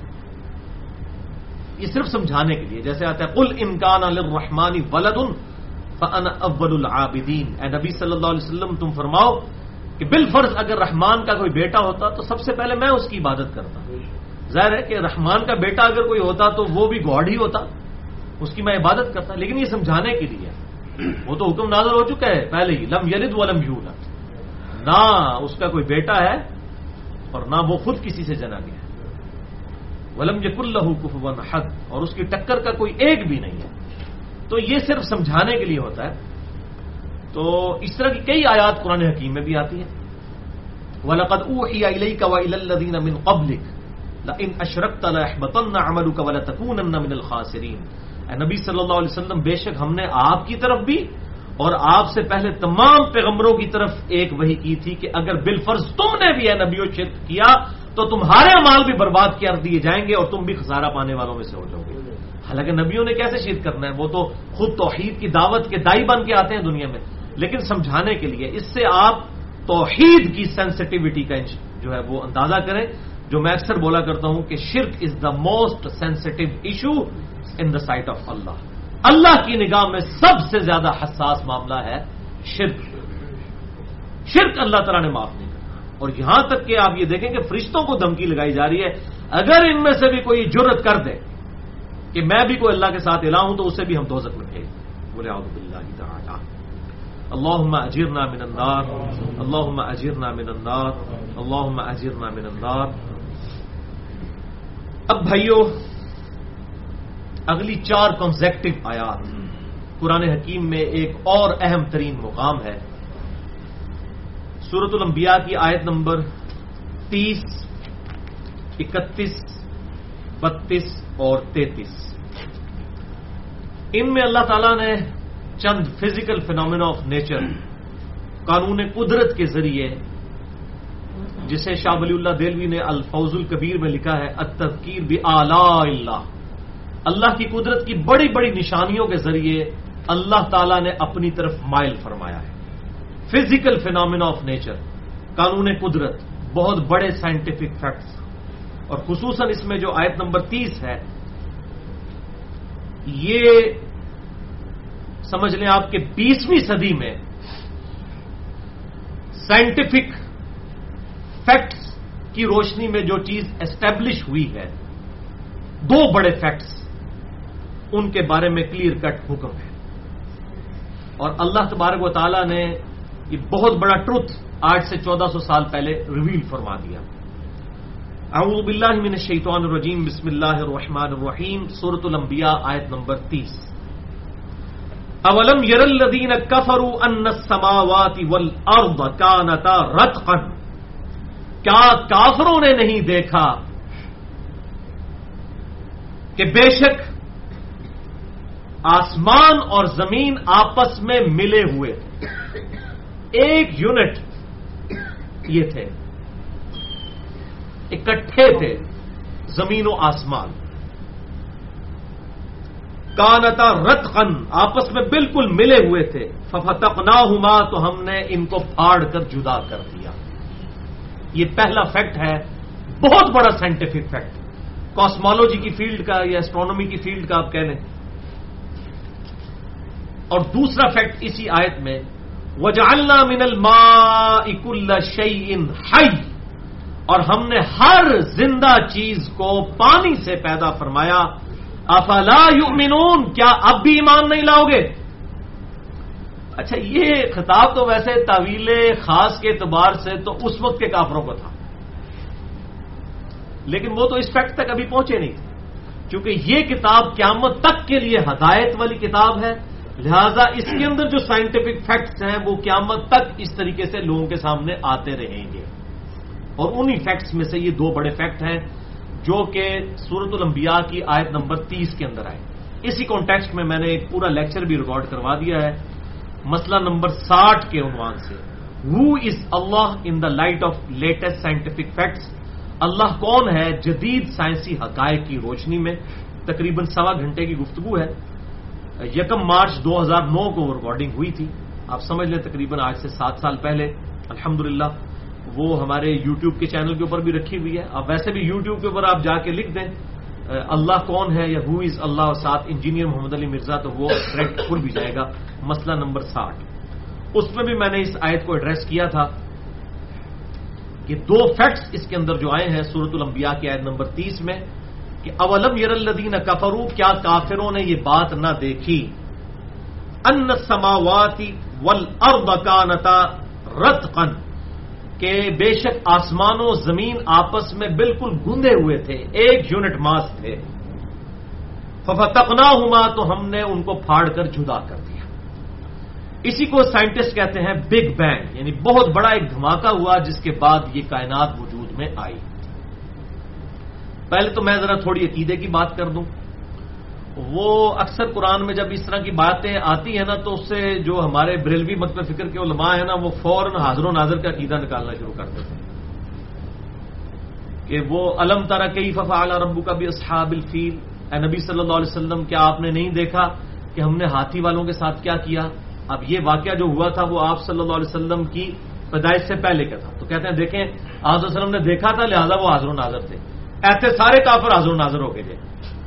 یہ صرف سمجھانے کے لیے، جیسے آتا ہے قل ان کان للرحمن ولد فانا اول العابدین. اے نبی صلی اللہ علیہ وسلم تم فرماؤ کہ بالفرض اگر رحمان کا کوئی بیٹا ہوتا تو سب سے پہلے میں اس کی عبادت کرتا. ظاہر ہے کہ رحمان کا بیٹا اگر کوئی ہوتا تو وہ بھی گاڈ ہی ہوتا، اس کی میں عبادت کرتا. لیکن یہ سمجھانے کے لیے، وہ تو حکم نازل ہو چکا ہے پہلے ہی، لم یلد ولم یولد، نہ اس کا کوئی بیٹا ہے اور نہ وہ خود کسی سے جنا گیا. ولم یکن لہ کفوا احد، اور اس کی ٹکر کا کوئی ایک بھی نہیں ہے. تو یہ صرف سمجھانے کے لیے ہوتا ہے. تو اس طرح کی کئی آیات قرآن حکیم میں بھی آتی ہیں. وَلَقَدْ أُوحِيَ إِلَيْكَ وَإِلَى الَّذِينَ مِنْ قَبْلِكَ لَئِنْ أَشْرَكْتَ لَيَحْبَطَنَّ عَمَلُكَ وَلَتَكُونَنَّ مِنَ الْخَاسِرِينَ. اے نبی صلی اللہ علیہ وسلم، بے شک ہم نے آپ کی طرف بھی اور آپ سے پہلے تمام پیغمبروں کی طرف ایک وحی کی تھی کہ اگر بالفرض تم نے بھی اے نبیوں شرک کیا تو تمہارے اعمال بھی برباد کر دیے جائیں گے اور تم بھی خسارہ پانے والوں میں سے ہو جاؤ گے. حالانکہ نبیوں نے کیسے شرک کرنا ہے، وہ تو خود توحید کی دعوت کے دائی بن کے آتے ہیں دنیا میں. لیکن سمجھانے کے لیے، اس سے آپ توحید کی سینسٹیوٹی کا جو ہے وہ اندازہ کریں. جو میں اکثر بولا کرتا ہوں کہ شرک is the most sensitive issue in the sight of Allah. Allah کی نگاہ میں سب سے زیادہ حساس معاملہ ہے شرک. شرک اللہ تعالیٰ نے معاف نہیں کرنا. اور یہاں تک کہ آپ یہ دیکھیں کہ فرشتوں کو دھمکی لگائی جا رہی ہے، اگر ان میں سے بھی کوئی جرت کر دے کہ میں بھی کوئی اللہ کے ساتھ الہ ہوں تو اسے بھی ہم دوزخ میں پھینک دیں. بولے اعوذ باللہ تعالی. اللہم اجرنا من النار، اللہم اجرنا من النار، اللہم اجرنا من النار. اب بھائیو، اگلی چار کنزیکٹو آیات قرآن حکیم میں ایک اور اہم ترین مقام ہے. سورۃ الانبیاء کی آیت نمبر تیس، اکتیس، بتیس اور تینتیس. ان میں اللہ تعالیٰ نے چند فزیکل فینومینا آف نیچر، قانون قدرت کے ذریعے، جسے شاہ ولی اللہ دہلوی نے الفوز الکبیر میں لکھا ہے التذکیر بآلاء اللہ، اللہ کی قدرت کی بڑی بڑی نشانیوں کے ذریعے اللہ تعالیٰ نے اپنی طرف مائل فرمایا ہے. فزیکل فینومینا آف نیچر، قانون قدرت، بہت بڑے سائنٹیفک فیکٹس. اور خصوصاً اس میں جو آیت نمبر تیس ہے، یہ سمجھ لیں آپ کہ بیسویں صدی میں سائنٹیفک فیکٹس کی روشنی میں جو چیز اسٹیبلش ہوئی ہے، دو بڑے فیکٹس، ان کے بارے میں کلیئر کٹ حکم ہے. اور اللہ تبارک و تعالی نے یہ بہت بڑا ٹروتھ آج سے چودہ سو سال پہلے ریویل فرما دیا. اعوذ باللہ من الشیطان الرجیم، بسم اللہ الرحمن الرحیم. سورۃ الانبیاء آیت نمبر تیس. اولم یر الذین کفروا ان السماوات والارض کانتا رتقا، کیا کافروں نے نہیں دیکھا کہ بے شک آسمان اور زمین آپس میں ملے ہوئے تھے، ایک یونٹ یہ تھے، اکٹھے تھے زمین و آسمان. کانتا رتقا، آپس میں بالکل ملے ہوئے تھے. ففتقناہما، تو ہم نے ان کو پھاڑ کر جدا کر دیا. یہ پہلا فیکٹ ہے، بہت بڑا سائنٹیفک فیکٹ، کاسمولوجی کی فیلڈ کا یا اسٹرونومی کی فیلڈ کا آپ کہہ لیں. اور دوسرا فیکٹ اسی آیت میں، وَجَعَلْنَا مِنَ الْمَاءِ كُلَّ شَيْءٍ حَيٍّ، اور ہم نے ہر زندہ چیز کو پانی سے پیدا فرمایا. افلا یؤمنون، کیا اب بھی ایمان نہیں لاؤ گے؟ اچھا، یہ خطاب تو ویسے تعویل خاص کے اعتبار سے تو اس وقت کے کافروں کو تھا، لیکن وہ تو اس فیکٹ تک ابھی پہنچے نہیں تھے، کیونکہ یہ کتاب قیامت تک کے لیے ہدایت والی کتاب ہے. لہذا اس کے اندر جو سائنٹیفک فیکٹس ہیں وہ قیامت تک اس طریقے سے لوگوں کے سامنے آتے رہیں گے. اور انہی فیکٹس میں سے یہ دو بڑے فیکٹ ہیں جو کہ سورۃ الانبیاء کی آیت نمبر تیس کے اندر آئے. اسی کانٹیکسٹ میں میں نے ایک پورا لیکچر بھی ریکارڈ کروا دیا ہے مسئلہ نمبر ساٹھ کے عنوان سے، who is Allah in the light of latest scientific facts. Allah کون ہے جدید سائنسی حقائق کی روشنی میں. تقریباً سوا گھنٹے کی گفتگو ہے. یکم مارچ دو ہزار نو کو وہ ریکارڈنگ ہوئی تھی. آپ سمجھ لیں تقریباً آج سے سات سال پہلے. الحمدللہ وہ ہمارے یوٹیوب کے چینل کے اوپر بھی رکھی ہوئی ہے. اب ویسے بھی یوٹیوب کے اوپر آپ جا کے لکھ دیں اللہ کون ہے یا ہو از اللہ اور ساتھ انجینئر محمد علی مرزا تو وہ ڈائریکٹ کھل بھی جائے گا. مسئلہ نمبر ساٹھ، اس میں بھی میں نے اس آیت کو ایڈریس کیا تھا کہ دو فیکٹس اس کے اندر جو آئے ہیں سورۃ الانبیاء کی آیت نمبر تیس میں کہ اولم یر الذین کفروا، کیا کافروں نے یہ بات نہ دیکھی، ان السماوات والارض کانتا رتقا، کہ بے شک آسمان و زمین آپس میں بالکل گندے ہوئے تھے، ایک یونٹ ماس تھے. ففتقناہما، تو ہم نے ان کو پھاڑ کر جدا کر دیا. اسی کو سائنٹسٹ کہتے ہیں بگ بینگ، یعنی بہت بڑا ایک دھماکہ ہوا جس کے بعد یہ کائنات وجود میں آئی. پہلے تو میں ذرا تھوڑی عقیدے کی بات کر دوں. وہ اکثر قرآن میں جب اس طرح کی باتیں آتی ہیں نا تو اس سے جو ہمارے بریلوی مکتب فکر کے علماء ہیں نا وہ فوراً حاضر و ناظر کا عقیدہ نکالنا شروع کر دیتے ہیں کہ وہ علم ترى کیف فعل ربک باصحاب الفیل، اے نبی صلی اللہ علیہ وسلم کیا آپ نے نہیں دیکھا کہ ہم نے ہاتھی والوں کے ساتھ کیا کیا. اب یہ واقعہ جو ہوا تھا وہ آپ صلی اللہ علیہ وسلم کی پیدائش سے پہلے کا تھا. تو کہتے ہیں دیکھیں آپ صلی اللہ علیہ وسلم نے دیکھا تھا لہذا وہ حاضر و ناظر تھے. ایسے سارے کافر حاضر و ناظر ہو گئے تھے.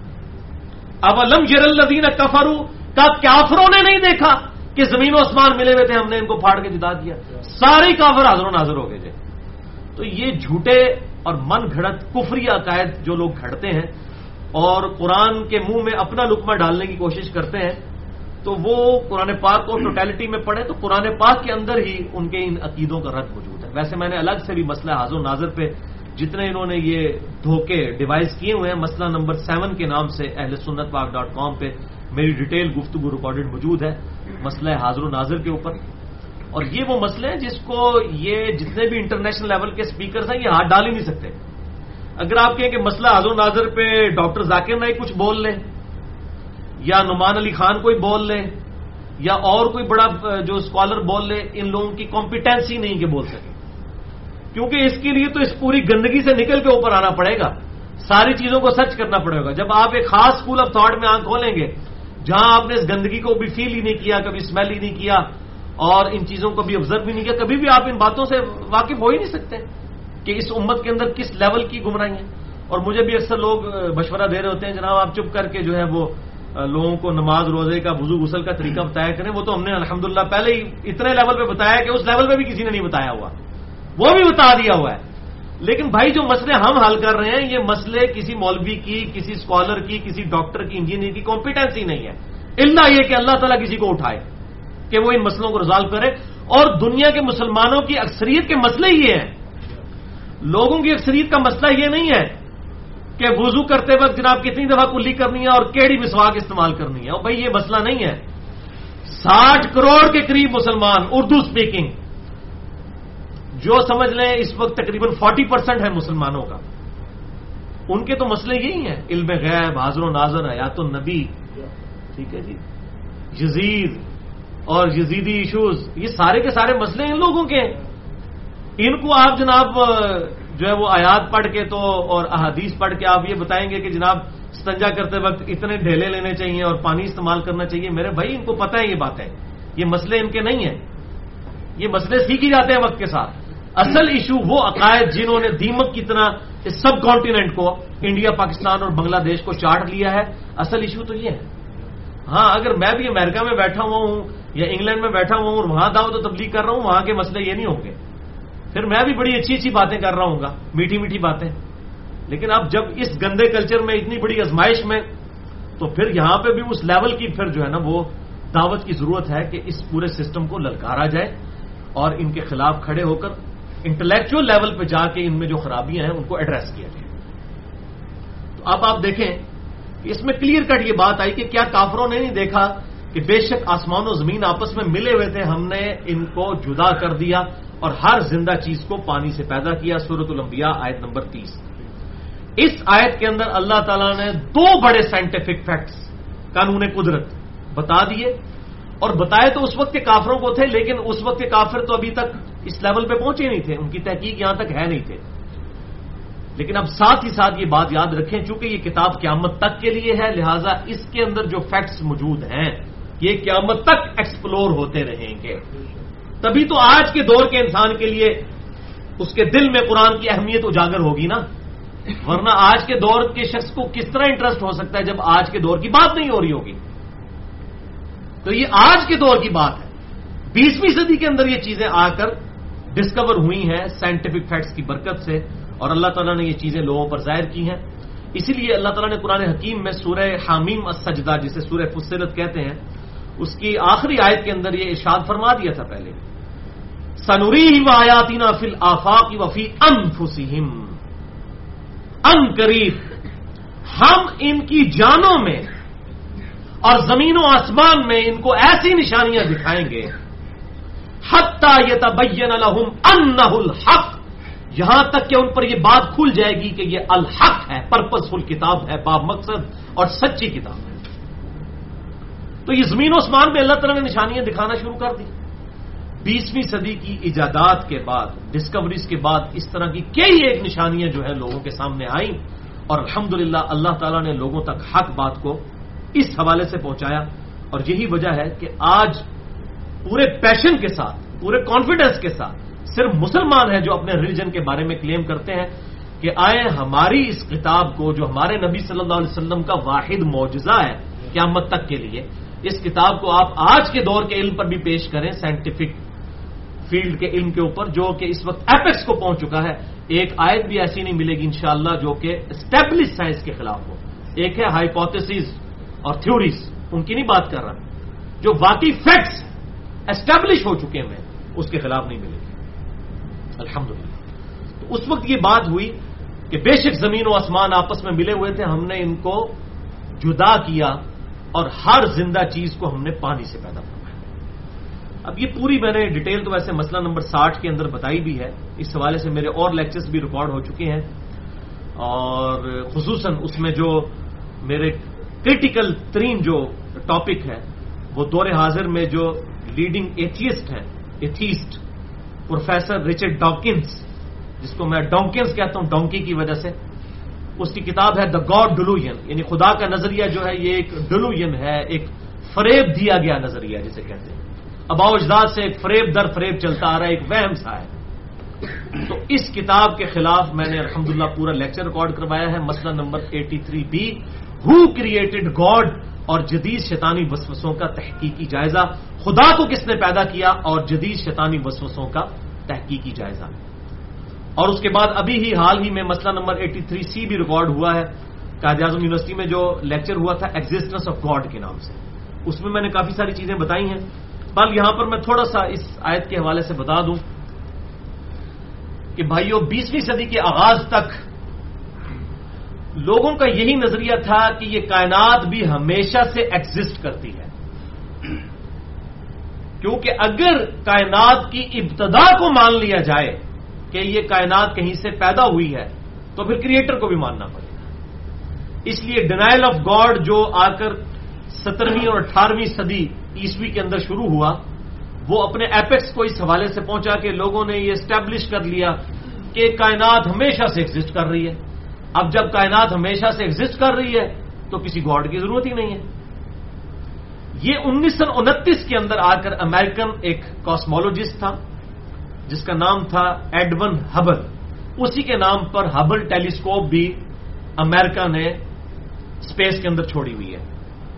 اولم یر الذین کفروا، کا کافروں نے نہیں دیکھا کہ زمین و آسمان ملے ہوئے تھے ہم نے ان کو پھاڑ کے جدا کیا. سارے کافر حاضر و ناظر ہو گئے تھے. تو یہ جھوٹے اور من گھڑت کفری عقائد جو لوگ گھڑتے ہیں اور قرآن کے منہ میں اپنا لقمہ ڈالنے کی کوشش کرتے ہیں تو وہ قرآن پاک کو ٹوٹیلٹی میں پڑھیں تو قرآن پاک کے اندر ہی ان کے ان عقیدوں کا رد موجود ہے. ویسے میں نے الگ سے بھی مسئلہ حاضر و ناظر پہ جتنے انہوں نے یہ دھوکے ڈیوائز کیے ہوئے ہیں مسئلہ نمبر سیون کے نام سے اہل سنت پاک ڈاٹ کام پہ میری ڈیٹیل گفتگو ریکارڈڈ موجود ہے مسئلہ حاضر و ناظر کے اوپر. اور یہ وہ مسئلے ہیں جس کو یہ جتنے بھی انٹرنیشنل لیول کے سپیکرز ہیں یہ ہاتھ ڈال ہی نہیں سکتے. اگر آپ کہیں کہ مسئلہ حاضر و ناظر پہ ڈاکٹر ذاکر نائک کچھ بول لیں یا نعمان علی خان کوئی بول لے یا اور کوئی بڑا جو اسکالر بول لے، ان لوگوں کی کمپیٹنسی نہیں کہ بول سکے، کیونکہ اس کے لیے تو اس پوری گندگی سے نکل کے اوپر آنا پڑے گا، ساری چیزوں کو سرچ کرنا پڑے گا. جب آپ ایک خاص اسکول آف تھاٹ میں آنکھ کھولیں گے جہاں آپ نے اس گندگی کو بھی فیل ہی نہیں کیا، کبھی اسمیل ہی نہیں کیا اور ان چیزوں کو بھی آبزرو بھی نہیں کیا، کبھی بھی آپ ان باتوں سے واقف ہو ہی نہیں سکتے کہ اس امت کے اندر کس لیول کی گمراہی ہے. اور مجھے بھی اکثر لوگ مشورہ دے رہے ہوتے ہیں جناب آپ چپ کر کے جو ہے وہ لوگوں کو نماز روزے کا وضو غسل کا طریقہ بتایا کریں. وہ تو ہم نے الحمدللہ پہلے ہی اتنے لیول پہ بتایا کہ اس لیول پہ بھی کسی نے نہیں بتایا ہوا، وہ بھی بتا دیا ہوا ہے. لیکن بھائی جو مسئلے ہم حل کر رہے ہیں یہ مسئلے کسی مولوی کی، کسی اسکالر کی، کسی ڈاکٹر کی، انجینئر کی کمپیٹنسی نہیں ہے، اللہ یہ کہ اللہ تعالیٰ کسی کو اٹھائے کہ وہ ان مسئلوں کو ریزالو کرے. اور دنیا کے مسلمانوں کی اکثریت کے مسئلے یہ ہیں. لوگوں کی اکثریت کا مسئلہ یہ نہیں ہے کہ وضو کرتے وقت جناب کتنی دفعہ کلی کرنی ہے اور کیڑی مسواک استعمال کرنی ہے. اور بھائی یہ مسئلہ نہیں ہے. ساٹھ کروڑ کے قریب مسلمان اردو اسپیکنگ جو سمجھ لیں اس وقت تقریباً فورٹی پرسینٹ ہے مسلمانوں کا، ان کے تو مسئلے یہی ہیں، علم غیب، حاضر و ناظر، حیات النبی، ٹھیک ہے جی، یزید اور یزیدی ایشوز، یہ سارے کے سارے مسئلے ان لوگوں کے ہیں. ان کو آپ جناب جو ہے وہ آیات پڑھ کے تو اور احادیث پڑھ کے آپ یہ بتائیں گے کہ جناب استنجا کرتے وقت اتنے ڈھیلے لینے چاہیے اور پانی استعمال کرنا چاہیے. میرے بھائی ان کو پتہ ہے یہ باتیں، یہ مسئلے ان کے نہیں ہیں، یہ مسئلے سیکھی جاتے ہیں وقت کے ساتھ. اصل ایشو وہ عقائد جنہوں نے دیمک کی طرح اس سب کانٹیننٹ کو، انڈیا، پاکستان اور بنگلہ دیش کو چاٹ لیا ہے، اصل ایشو تو یہ ہے. ہاں اگر میں بھی امریکہ میں بیٹھا ہوا ہوں یا انگلینڈ میں بیٹھا ہوا ہوں اور وہاں دعوت و تبلیغ کر رہا ہوں، وہاں کے مسئلے یہ نہیں ہوں گے. پھر میں بھی بڑی اچھی اچھی باتیں کر رہا ہوں گا، میٹھی میٹھی باتیں. لیکن اب جب اس گندے کلچر میں اتنی بڑی آزمائش میں تو پھر یہاں پہ بھی اس لیول کی پھر جو ہے نا وہ دعوت کی ضرورت ہے کہ اس پورے سسٹم کو للکارا جائے اور ان کے خلاف کھڑے ہو کر انٹلیکچوئل لیول پہ جا کے ان میں جو خرابیاں ہیں ان کو ایڈریس کیا جائے. تو اب آپ دیکھیں اس میں کلیئر کٹ یہ بات آئی کہ کیا کافروں نے نہیں دیکھا کہ بے شک آسمان و زمین آپس میں ملے ہوئے تھے، ہم نے ان کو جدا کر دیا اور ہر زندہ چیز کو پانی سے پیدا کیا. سورۃ الانبیاء آیت نمبر تیس. اس آیت کے اندر اللہ تعالیٰ نے دو بڑے سائنٹیفک فیکٹس، قانون قدرت بتا دیے، اور بتائے تو اس وقت کے کافروں کو تھے، لیکن اس وقت کے کافر تو ابھی تک اس لیول پہ پہنچے نہیں تھے، ان کی تحقیق یہاں تک ہے نہیں تھے. لیکن اب ساتھ ہی ساتھ یہ بات یاد رکھیں، چونکہ یہ کتاب قیامت تک کے لیے ہے، لہٰذا اس کے اندر جو فیکٹس موجود ہیں یہ قیامت تک ایکسپلور ہوتے رہیں گے. تبھی تو آج کے دور کے انسان کے لیے اس کے دل میں قرآن کی اہمیت اجاگر ہوگی نا، ورنہ آج کے دور کے شخص کو کس طرح انٹرسٹ ہو سکتا ہے جب آج کے دور کی بات نہیں ہو رہی ہوگی. تو یہ آج کے دور کی بات ہے. بیسویں صدی کے اندر یہ چیزیں آ کر ڈسکور ہوئی ہیں سائنٹیفک فیکٹس کی برکت سے، اور اللہ تعالیٰ نے یہ چیزیں لوگوں پر ظاہر کی ہیں. اسی لیے اللہ تعالیٰ نے قرآن حکیم میں سورہ حامیم السجدہ، جسے سورہ فصلت کہتے ہیں، اس کی آخری آیت کے اندر یہ ارشاد فرما دیا تھا پہلے، سنوریہم آیاتنا فی الآفاق وفی انفسہم، ان قریب ہم ان کی جانوں میں اور زمین و آسمان میں ان کو ایسی نشانیاں دکھائیں گے، حتی یتبین لہم انہ الحق، یہاں تک کہ ان پر یہ بات کھل جائے گی کہ یہ الحق ہے، پرپز فل کتاب ہے، باب مقصد اور سچی کتاب ہے. تو یہ زمین و آسمان میں اللہ تعالیٰ نے نشانیاں دکھانا شروع کر دی. بیسویں صدی کی ایجادات کے بعد، ڈسکوریز کے بعد اس طرح کی کئی ایک نشانیاں جو ہے لوگوں کے سامنے آئیں، اور الحمدللہ اللہ تعالیٰ نے لوگوں تک حق بات کو اس حوالے سے پہنچایا. اور یہی وجہ ہے کہ آج پورے پیشن کے ساتھ، پورے کانفیڈنس کے ساتھ صرف مسلمان ہیں جو اپنے ریلیجن کے بارے میں کلیم کرتے ہیں کہ آئے ہماری اس کتاب کو، جو ہمارے نبی صلی اللہ علیہ وسلم کا واحد معجزہ ہے قیامت تک کے لیے، اس کتاب کو آپ آج کے دور کے علم پر بھی پیش کریں، سائنٹیفک فیلڈ کے علم کے اوپر، جو کہ اس وقت ایپیکس کو پہنچ چکا ہے. ایک آیت بھی ایسی نہیں ملے گی انشاءاللہ جو کہ اسٹیبلش سائنس کے خلاف ہو. ایک ہے ہائیپوتھیسز اور تھیوریز، ان کی نہیں بات کر رہا، جو واقعی فیکٹس اسٹیبلش ہو چکے ہیں اس کے خلاف نہیں ملے گی الحمدللہ. تو اس وقت یہ بات ہوئی کہ بے شک زمین و آسمان آپس میں ملے ہوئے تھے، ہم نے ان کو جدا کیا اور ہر زندہ چیز کو ہم نے پانی سے پیدا فرمایا. اب یہ پوری میں نے ڈیٹیل تو ویسے مسئلہ نمبر ساٹھ کے اندر بتائی بھی ہے، اس حوالے سے میرے اور لیکچرز بھی ریکارڈ ہو چکے ہیں، اور خصوصاً اس میں جو میرے کرٹیکل ترین جو ٹاپک ہے وہ دور حاضر میں جو لیڈنگ ایتھیسٹ ہیں، ایتھیسٹ پروفیسر رچرڈ ڈاکنز، جس کو میں ڈونکنز کہتا ہوں ڈونکی کی وجہ سے، اس کی کتاب ہے دا گاڈ ڈیلوژن، یعنی خدا کا نظریہ جو ہے یہ ایک ڈیلوژن ہے، ایک فریب دیا گیا نظریہ جسے کہتے ہیں. اباء و اجداد سے ایک فریب در فریب چلتا آ رہا ہے، ایک وہم سا ہے. تو اس کتاب کے خلاف میں نے الحمدللہ پورا لیکچر ریکارڈ کروایا ہے. مسئلہ number eighty three B, who created God, اور جدید شیطانی وسوسوں کا تحقیقی جائزہ، خدا کو کس نے پیدا کیا اور جدید شیطانی وسوسوں کا تحقیقی جائزہ. اور اس کے بعد ابھی ہی حال ہی میں مسئلہ نمبر ایٹی تھری سی بھی ریکارڈ ہوا ہے، قائد اعظم یونیورسٹی میں جو لیکچر ہوا تھا ایگزسٹنس آف گاڈ کے نام سے. اس میں میں نے کافی ساری چیزیں بتائی ہیں. بل یہاں پر میں تھوڑا سا اس آیت کے حوالے سے بتا دوں کہ بھائیو، بیسویں صدی کے آغاز تک لوگوں کا یہی نظریہ تھا کہ یہ کائنات بھی ہمیشہ سے ایگزسٹ کرتی ہے، کیونکہ اگر کائنات کی ابتدا کو مان لیا جائے کہ یہ کائنات کہیں سے پیدا ہوئی ہے تو پھر کریٹر کو بھی ماننا پڑے گا. اس لیے ڈینائل آف گاڈ جو آ کر سترہویں اور اٹھارہویں صدی عیسوی کے اندر شروع ہوا، وہ اپنے ایپیکس کو اس حوالے سے پہنچا کہ لوگوں نے یہ اسٹیبلش کر لیا کہ کائنات ہمیشہ سے ایگزسٹ کر رہی ہے. اب جب کائنات ہمیشہ سے ایگزسٹ کر رہی ہے تو کسی گاڈ کی ضرورت ہی نہیں ہے. یہ انیس سو انتیس کے اندر آ کر امریکن ایک کاسمولوجسٹ تھا جس کا نام تھا ایڈون ہبل، اسی کے نام پر ہبل ٹیلیسکوپ بھی امریکہ نے اسپیس کے اندر چھوڑی ہوئی ہے.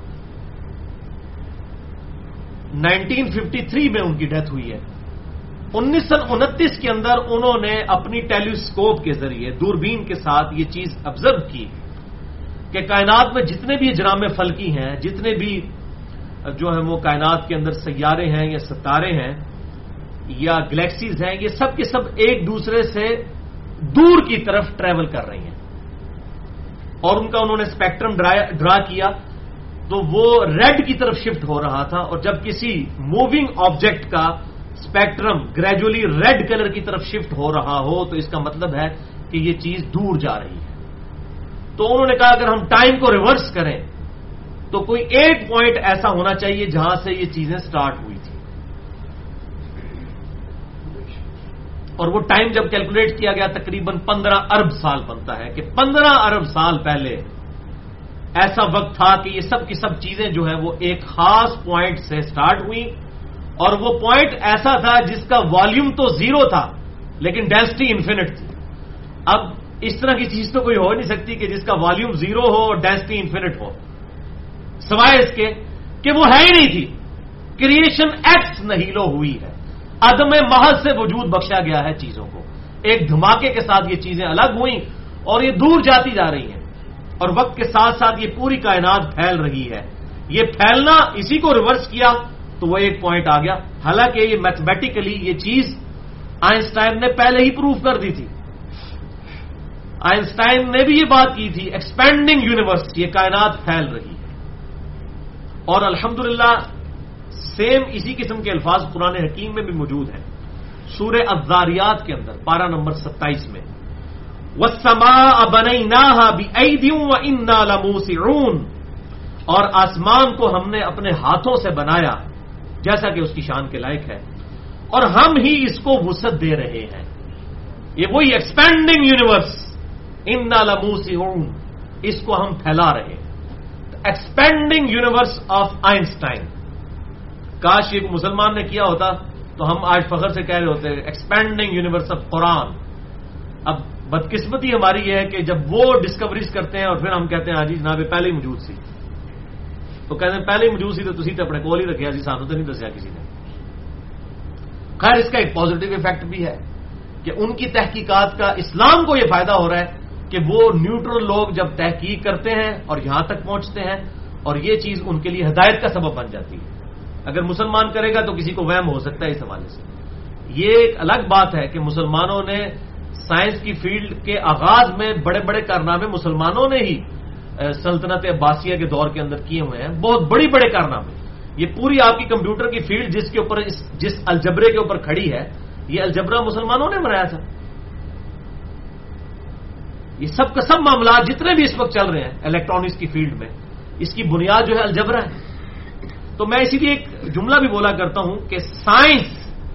نائنٹین ففٹی تھری میں ان کی ڈیتھ ہوئی ہے. انیس سو انتیس کے اندر انہوں نے اپنی ٹیلیسکوپ کے ذریعے دوربین کے ساتھ یہ چیز آبزرو کی کہ کائنات میں جتنے بھی اجرام فلکی ہیں، جتنے بھی جو ہے وہ کائنات کے اندر سیارے ہیں یا ستارے ہیں یا گلیکسیز ہیں، یہ سب کے سب ایک دوسرے سے دور کی طرف ٹریول کر رہی ہیں. اور ان کا انہوں نے اسپیکٹرم ڈرا کیا تو وہ ریڈ کی طرف شفٹ ہو رہا تھا، اور جب کسی موونگ آبجیکٹ کا اسپیکٹرم گریجولی ریڈ کلر کی طرف شفٹ ہو رہا ہو تو اس کا مطلب ہے کہ یہ چیز دور جا رہی ہے۔ تو انہوں نے کہا اگر ہم ٹائم کو ریورس کریں تو کوئی ایک پوائنٹ ایسا ہونا چاہیے جہاں سے یہ چیزیں سٹارٹ ہوئی تھی، اور وہ ٹائم جب کیلکولیٹ کیا گیا تقریباً پندرہ ارب سال بنتا ہے کہ پندرہ ارب سال پہلے ایسا وقت تھا کہ یہ سب کی سب چیزیں جو ہے وہ ایک خاص پوائنٹ سے سٹارٹ ہوئی، اور وہ پوائنٹ ایسا تھا جس کا والیوم تو زیرو تھا لیکن ڈینسٹی انفینٹ تھی۔ اب اس طرح کی چیز تو کوئی ہو نہیں سکتی کہ جس کا والیوم زیرو ہو اور ڈینسٹی انفینٹ ہو، سوائے اس کے کہ وہ ہے ہی نہیں تھی۔ کریشن ایکس نہیلو ہوئی ہے، عدم محض سے وجود بخشا گیا ہے چیزوں کو، ایک دھماکے کے ساتھ یہ چیزیں الگ ہوئیں اور یہ دور جاتی جا رہی ہیں، اور وقت کے ساتھ ساتھ یہ پوری کائنات پھیل رہی ہے۔ یہ پھیلنا اسی کو ریورس کیا تو وہ ایک پوائنٹ آ گیا، حالانکہ یہ میتھمیٹیکلی یہ چیز آئنسٹائن نے پہلے ہی پروف کر دی تھی۔ آئنسٹائن نے بھی یہ بات کی تھی، ایکسپینڈنگ یونیورس، یہ کائنات پھیل رہی ہے، اور الحمدللہ سیم اسی قسم کے الفاظ قرآن حکیم میں بھی موجود ہیں۔ سورہ الذاریات کے اندر پارہ نمبر ستائیس میں وَالسَّمَاءَ بَنَيْنَاهَا بِأَيْدٍ وَإِنَّا لَمُوسِعُونَ، اور آسمان کو ہم نے اپنے ہاتھوں سے بنایا جیسا کہ اس کی شان کے لائق ہے، اور ہم ہی اس کو وسعت دے رہے ہیں۔ یہ وہی ایکسپینڈنگ یونیورس، اِنَّا لَمُوسِعُونَ، اس کو ہم پھیلا رہے ہیں۔ ایکسپینڈنگ یونیورس آف آئنسٹائن، کاش یہ مسلمان نے کیا ہوتا تو ہم آج فخر سے کہہ رہے ہوتے ایکسپینڈنگ یونیورس آف قرآن۔ اب بدقسمتی ہماری یہ ہے کہ جب وہ ڈسکوریز کرتے ہیں اور پھر ہم کہتے ہیں ہاں جی جناب پہلے ہی موجود سی، تو کہتے ہیں پہلے ہی موجود سی تو تسی تو اپنے کول ہی رکھیا سی، سانوں تو نہیں دسیا کسی نے۔ خیر اس کا ایک پازیٹو افیکٹ بھی ہے کہ ان کی تحقیقات کا اسلام کو یہ فائدہ ہو رہا ہے کہ وہ نیوٹرل لوگ جب تحقیق کرتے ہیں اور یہاں تک پہنچتے ہیں، اور یہ چیز ان کے لیے ہدایت کا سبب بن جاتی ہے۔ اگر مسلمان کرے گا تو کسی کو وہم ہو سکتا ہے اس حوالے سے۔ یہ ایک الگ بات ہے کہ مسلمانوں نے سائنس کی فیلڈ کے آغاز میں بڑے بڑے کارنامے مسلمانوں نے ہی سلطنت عباسیہ کے دور کے اندر کیے ہوئے ہیں، بہت بڑی بڑے کارنامے۔ یہ پوری آپ کی کمپیوٹر کی فیلڈ جس کے اوپر جس الجبرے کے اوپر کھڑی ہے، یہ الجبرا مسلمانوں نے بنایا تھا۔ یہ سب کا سب معاملات جتنے بھی اس وقت چل رہے ہیں الیکٹرانکس کی فیلڈ میں، اس کی بنیاد جو ہے الجبرا ہے۔ تو میں اسی لیے ایک جملہ بھی بولا کرتا ہوں کہ science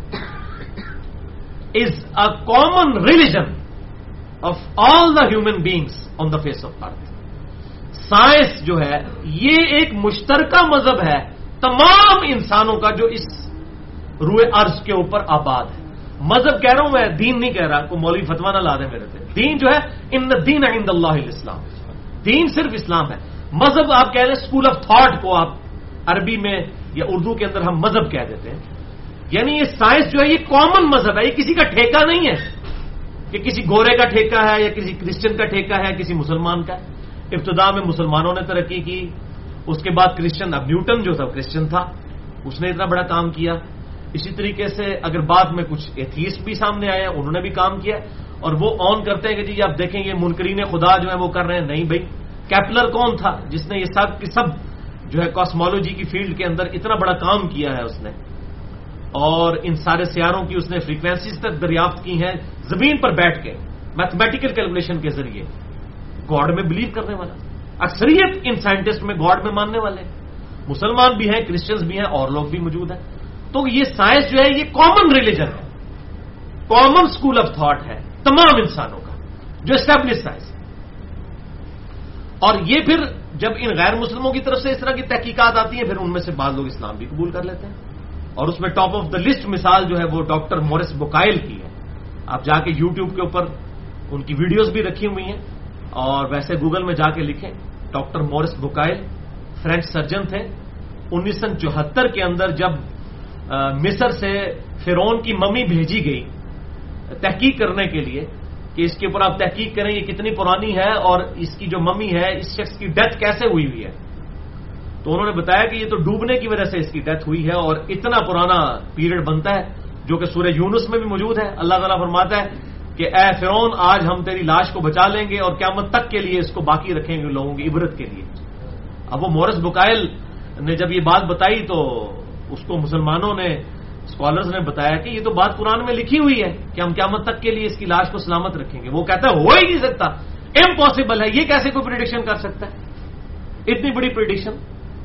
is a common religion of all the human beings on the face of earth. Science جو ہے یہ ایک مشترکہ مذہب ہے تمام انسانوں کا جو اس روئے ارض کے اوپر آباد ہے۔ مذہب کہہ رہا ہوں میں، دین نہیں کہہ رہا، کوئی مولوی فتوا نہ لا دے میرے سے۔ دین جو ہے ان الدین عند اللہ الاسلام، دین صرف اسلام ہے۔ مذہب آپ کہہ رہے ہیں اسکول آف تھاٹ کو آپ عربی میں یا اردو کے اندر ہم مذہب کہہ دیتے ہیں، یعنی یہ سائنس جو ہے یہ کامن مذہب ہے، یہ کسی کا ٹھیکہ نہیں ہے کہ کسی گورے کا ٹھیکہ ہے یا کسی کرسچن کا ٹھیکہ ہے، کسی مسلمان کا ہے۔ ابتدا میں مسلمانوں نے ترقی کی، اس کے بعد کرسچن، اب نیوٹن جو تھا کرسچن تھا، اس نے اتنا بڑا کام کیا۔ اسی طریقے سے اگر بعد میں کچھ ایتھیسٹ بھی سامنے آئے ہیں، انہوں نے بھی کام کیا، اور وہ آن کرتے ہیں کہ جی آپ دیکھیں یہ منکرین خدا جو ہے وہ کر رہے ہیں۔ نہیں بھائی، کیپلر کون تھا جس نے یہ سب کی سب جو ہے کاسمولوجی کی فیلڈ کے اندر اتنا بڑا کام کیا ہے اس نے، اور ان سارے سیاروں کی اس نے فریکوینسیز تک دریافت کی ہیں زمین پر بیٹھ کے میتھمیٹیکل کیلکولیشن کے ذریعے۔ گاڈ میں بلیو کرنے والا اکثریت ان سائنٹسٹ میں گاڈ میں ماننے والے مسلمان بھی ہیں، کرسچنز بھی ہیں، اور لوگ بھی موجود ہیں۔ تو یہ سائنس جو ہے یہ کامن ریلیجن ہے، کامن اسکول آف تھاٹ ہے تمام انسانوں کا، جو اسٹیبلش سائنس ہے۔ اور یہ پھر جب ان غیر مسلموں کی طرف سے اس طرح کی تحقیقات آتی ہیں، پھر ان میں سے بعض لوگ اسلام بھی قبول کر لیتے ہیں، اور اس میں ٹاپ آف دا لسٹ مثال جو ہے وہ ڈاکٹر مورس بوکائل کی ہے۔ آپ جا کے یوٹیوب کے اوپر ان کی ویڈیوز بھی رکھی ہوئی ہیں، اور ویسے گوگل میں جا کے لکھیں ڈاکٹر مورس بوکائل فرینچ سرجن تھے۔ انیس سو چوہتر کے اندر جب مصر سے فرعون کی ممی بھیجی گئی تحقیق کرنے کے لیے کہ اس کے اوپر آپ تحقیق کریں یہ کتنی پرانی ہے اور اس کی جو ممی ہے اس شخص کی ڈیتھ کیسے ہوئی ہوئی ہے، تو انہوں نے بتایا کہ یہ تو ڈوبنے کی وجہ سے اس کی ڈیتھ ہوئی ہے، اور اتنا پرانا پیریڈ بنتا ہے جو کہ سورہ یونس میں بھی موجود ہے۔ اللہ تعالیٰ فرماتا ہے کہ اے فرعون آج ہم تیری لاش کو بچا لیں گے اور قیامت تک کے لیے اس کو باقی رکھیں گے لوگوں کی عبرت کے لیے۔ اب وہ مورس بکائل نے جب یہ بات بتائی تو اس کو مسلمانوں نے، اسکالرز نے بتایا کہ یہ تو بات قرآن میں لکھی ہوئی ہے کہ ہم قیامت تک کے لیے اس کی لاش کو سلامت رکھیں گے. وہ کہتا ہے ہو ہی نہیں سکتا، امپاسبل ہے، یہ کیسے کوئی پریڈکشن کر سکتا ہے اتنی بڑی پریڈکشن.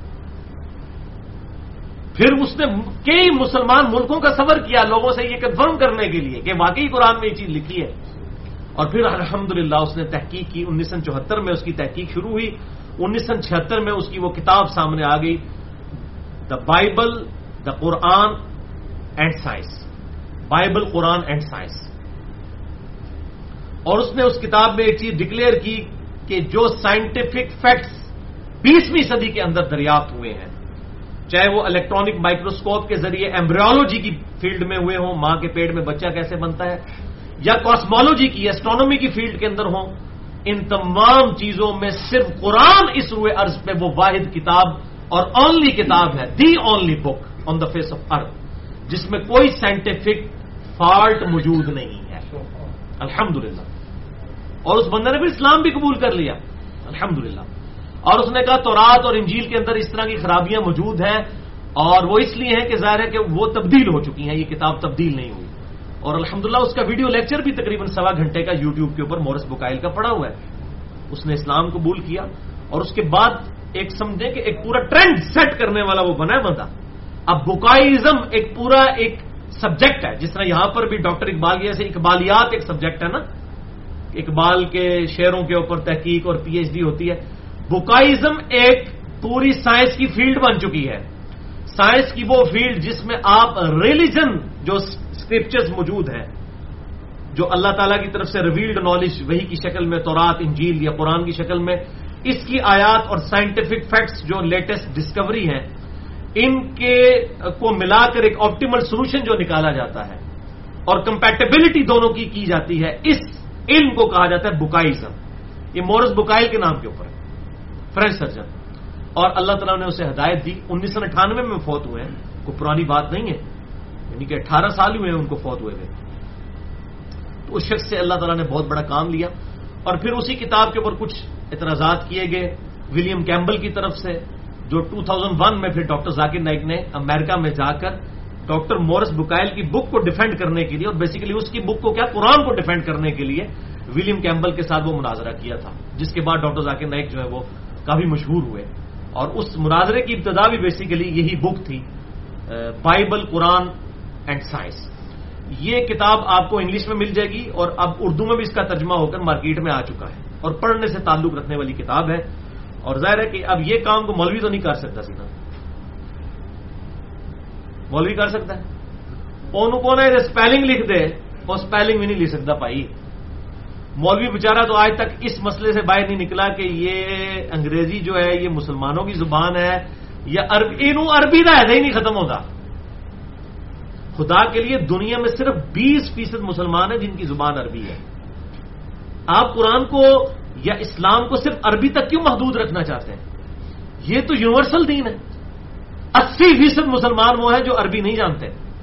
پھر اس نے کئی مسلمان ملکوں کا سفر کیا لوگوں سے یہ کنفرم کرنے کے لیے کہ واقعی قرآن میں یہ چیز لکھی ہے. اور پھر الحمدللہ اس نے تحقیق کی. انیس سو چوہتر میں اس کی تحقیق شروع ہوئی. انیس سو چھہتر میں اس کی وہ کتاب سامنے آ گئی، the Bible, the Quran and science, Bible, Quran and science. اور اس نے اس کتاب میں ایک چیز ڈکلیئر کی کہ جو سائنٹیفک فیکٹس بیسویں صدی کے اندر دریافت ہوئے ہیں، چاہے وہ الیکٹرانک مائکروسکوپ کے ذریعے ایمبریولوجی کی فیلڈ میں ہوئے ہوں، ماں کے پیٹ میں بچہ کیسے بنتا ہے، یا کاسمولوجی کی، ایسٹرونومی کی فیلڈ کے اندر ہوں، ان تمام چیزوں میں صرف قرآن اس روئے ارض پہ وہ واحد کتاب اور اونلی کتاب ہے، the only book on the face of earth جس میں کوئی سائنٹیفک فالٹ موجود نہیں ہے. الحمدللہ. اور اس بندے نے پھر اسلام بھی قبول کر لیا الحمدللہ. اور اس نے کہا تورات اور انجیل کے اندر اس طرح کی خرابیاں موجود ہیں اور وہ اس لیے ہیں کہ ظاہر ہے کہ وہ تبدیل ہو چکی ہیں، یہ کتاب تبدیل نہیں ہوئی. اور الحمدللہ اس کا ویڈیو لیکچر بھی تقریباً سوا گھنٹے کا یوٹیوب کے اوپر مورس بکائل کا پڑا ہوا ہے. اس نے اسلام قبول کیا اور اس کے بعد ایک سمجھیں کہ ایک پورا ٹرینڈ سیٹ کرنے والا وہ بنا ہے بندہ. اب بکائزم ایک پورا ایک سبجیکٹ ہے، جس طرح یہاں پر بھی ڈاکٹر اقبال کی جیسے اقبالیات ایک سبجیکٹ ہے نا، اقبال کے شعروں کے اوپر تحقیق اور پی ایچ ڈی ہوتی ہے. بکائزم ایک پوری سائنس کی فیلڈ بن چکی ہے. سائنس کی وہ فیلڈ جس میں آپ ریلیجن جو اسکرپچرز موجود ہیں، جو اللہ تعالیٰ کی طرف سے ریویلڈ نالج وہی کی شکل میں تورات، انجیل یا قرآن کی شکل میں، اس کی آیات اور سائنٹیفک فیکٹس جو لیٹسٹ ڈسکوری ہیں، ان کے کو ملا کر ایک آپٹیمل سولوشن جو نکالا جاتا ہے اور کمپیٹیبلٹی دونوں کی کی جاتی ہے، اس علم کو کہا جاتا ہے بکائزم. یہ مورس بکائل کے نام کے اوپر ہے، فرینچ سرجن. اور اللہ تعالیٰ نے اسے ہدایت دی. انیس سو اٹھانوے میں فوت ہوئے ہیں، کوئی پرانی بات نہیں ہے، یعنی کہ اٹھارہ سال ہوئے ہیں ان کو فوت ہوئے ہوئے. تو اس شخص سے اللہ تعالیٰ نے بہت بڑا کام لیا. اور پھر اسی کتاب کے اوپر کچھ اعتراضات کیے گئے ولیم کیمبل کی طرف سے، جو دو ہزار ایک میں پھر ڈاکٹر ذاکر نائک نے امریکہ میں جا کر ڈاکٹر مورس بکائل کی بک کو ڈیفینڈ کرنے کے لیے، اور بیسیکلی اس کی بک کو کیا قرآن کو ڈیفینڈ کرنے کے لیے ولیم کیمبل کے ساتھ وہ مناظرہ کیا تھا، جس کے بعد ڈاکٹر ذاکر نائک جو ہے وہ کافی مشہور ہوئے. اور اس مناظرے کی ابتدا بھی بیسیکلی یہی بک تھی، بائبل، قرآن اینڈ سائنس. یہ کتاب آپ کو انگلش میں مل جائے گی اور اب اردو میں بھی اس کا ترجمہ ہو کر مارکیٹ میں آ چکا ہے اور پڑھنے سے تعلق رکھنے والی کتاب ہے. اور ظاہر ہے کہ اب یہ کام کو مولوی تو نہیں کر سکتا سیدھا. مولوی کر سکتا ہے؟ کون کون ہے اسپیلنگ لکھ دے، وہ اسپیلنگ بھی نہیں لکھ سکتا بھائی. مولوی بیچارہ تو آج تک اس مسئلے سے باہر نہیں نکلا کہ یہ انگریزی جو ہے یہ مسلمانوں کی زبان ہے یا عربی. انہوں عربی کا ایسا ہی نہیں ختم ہوتا. خدا کے لیے دنیا میں صرف بیس فیصد مسلمان ہیں جن کی زبان عربی ہے. آپ قرآن کو یا اسلام کو صرف عربی تک کیوں محدود رکھنا چاہتے ہیں؟ یہ تو یونیورسل دین ہے. اسی فیصد مسلمان وہ ہیں جو عربی نہیں جانتے،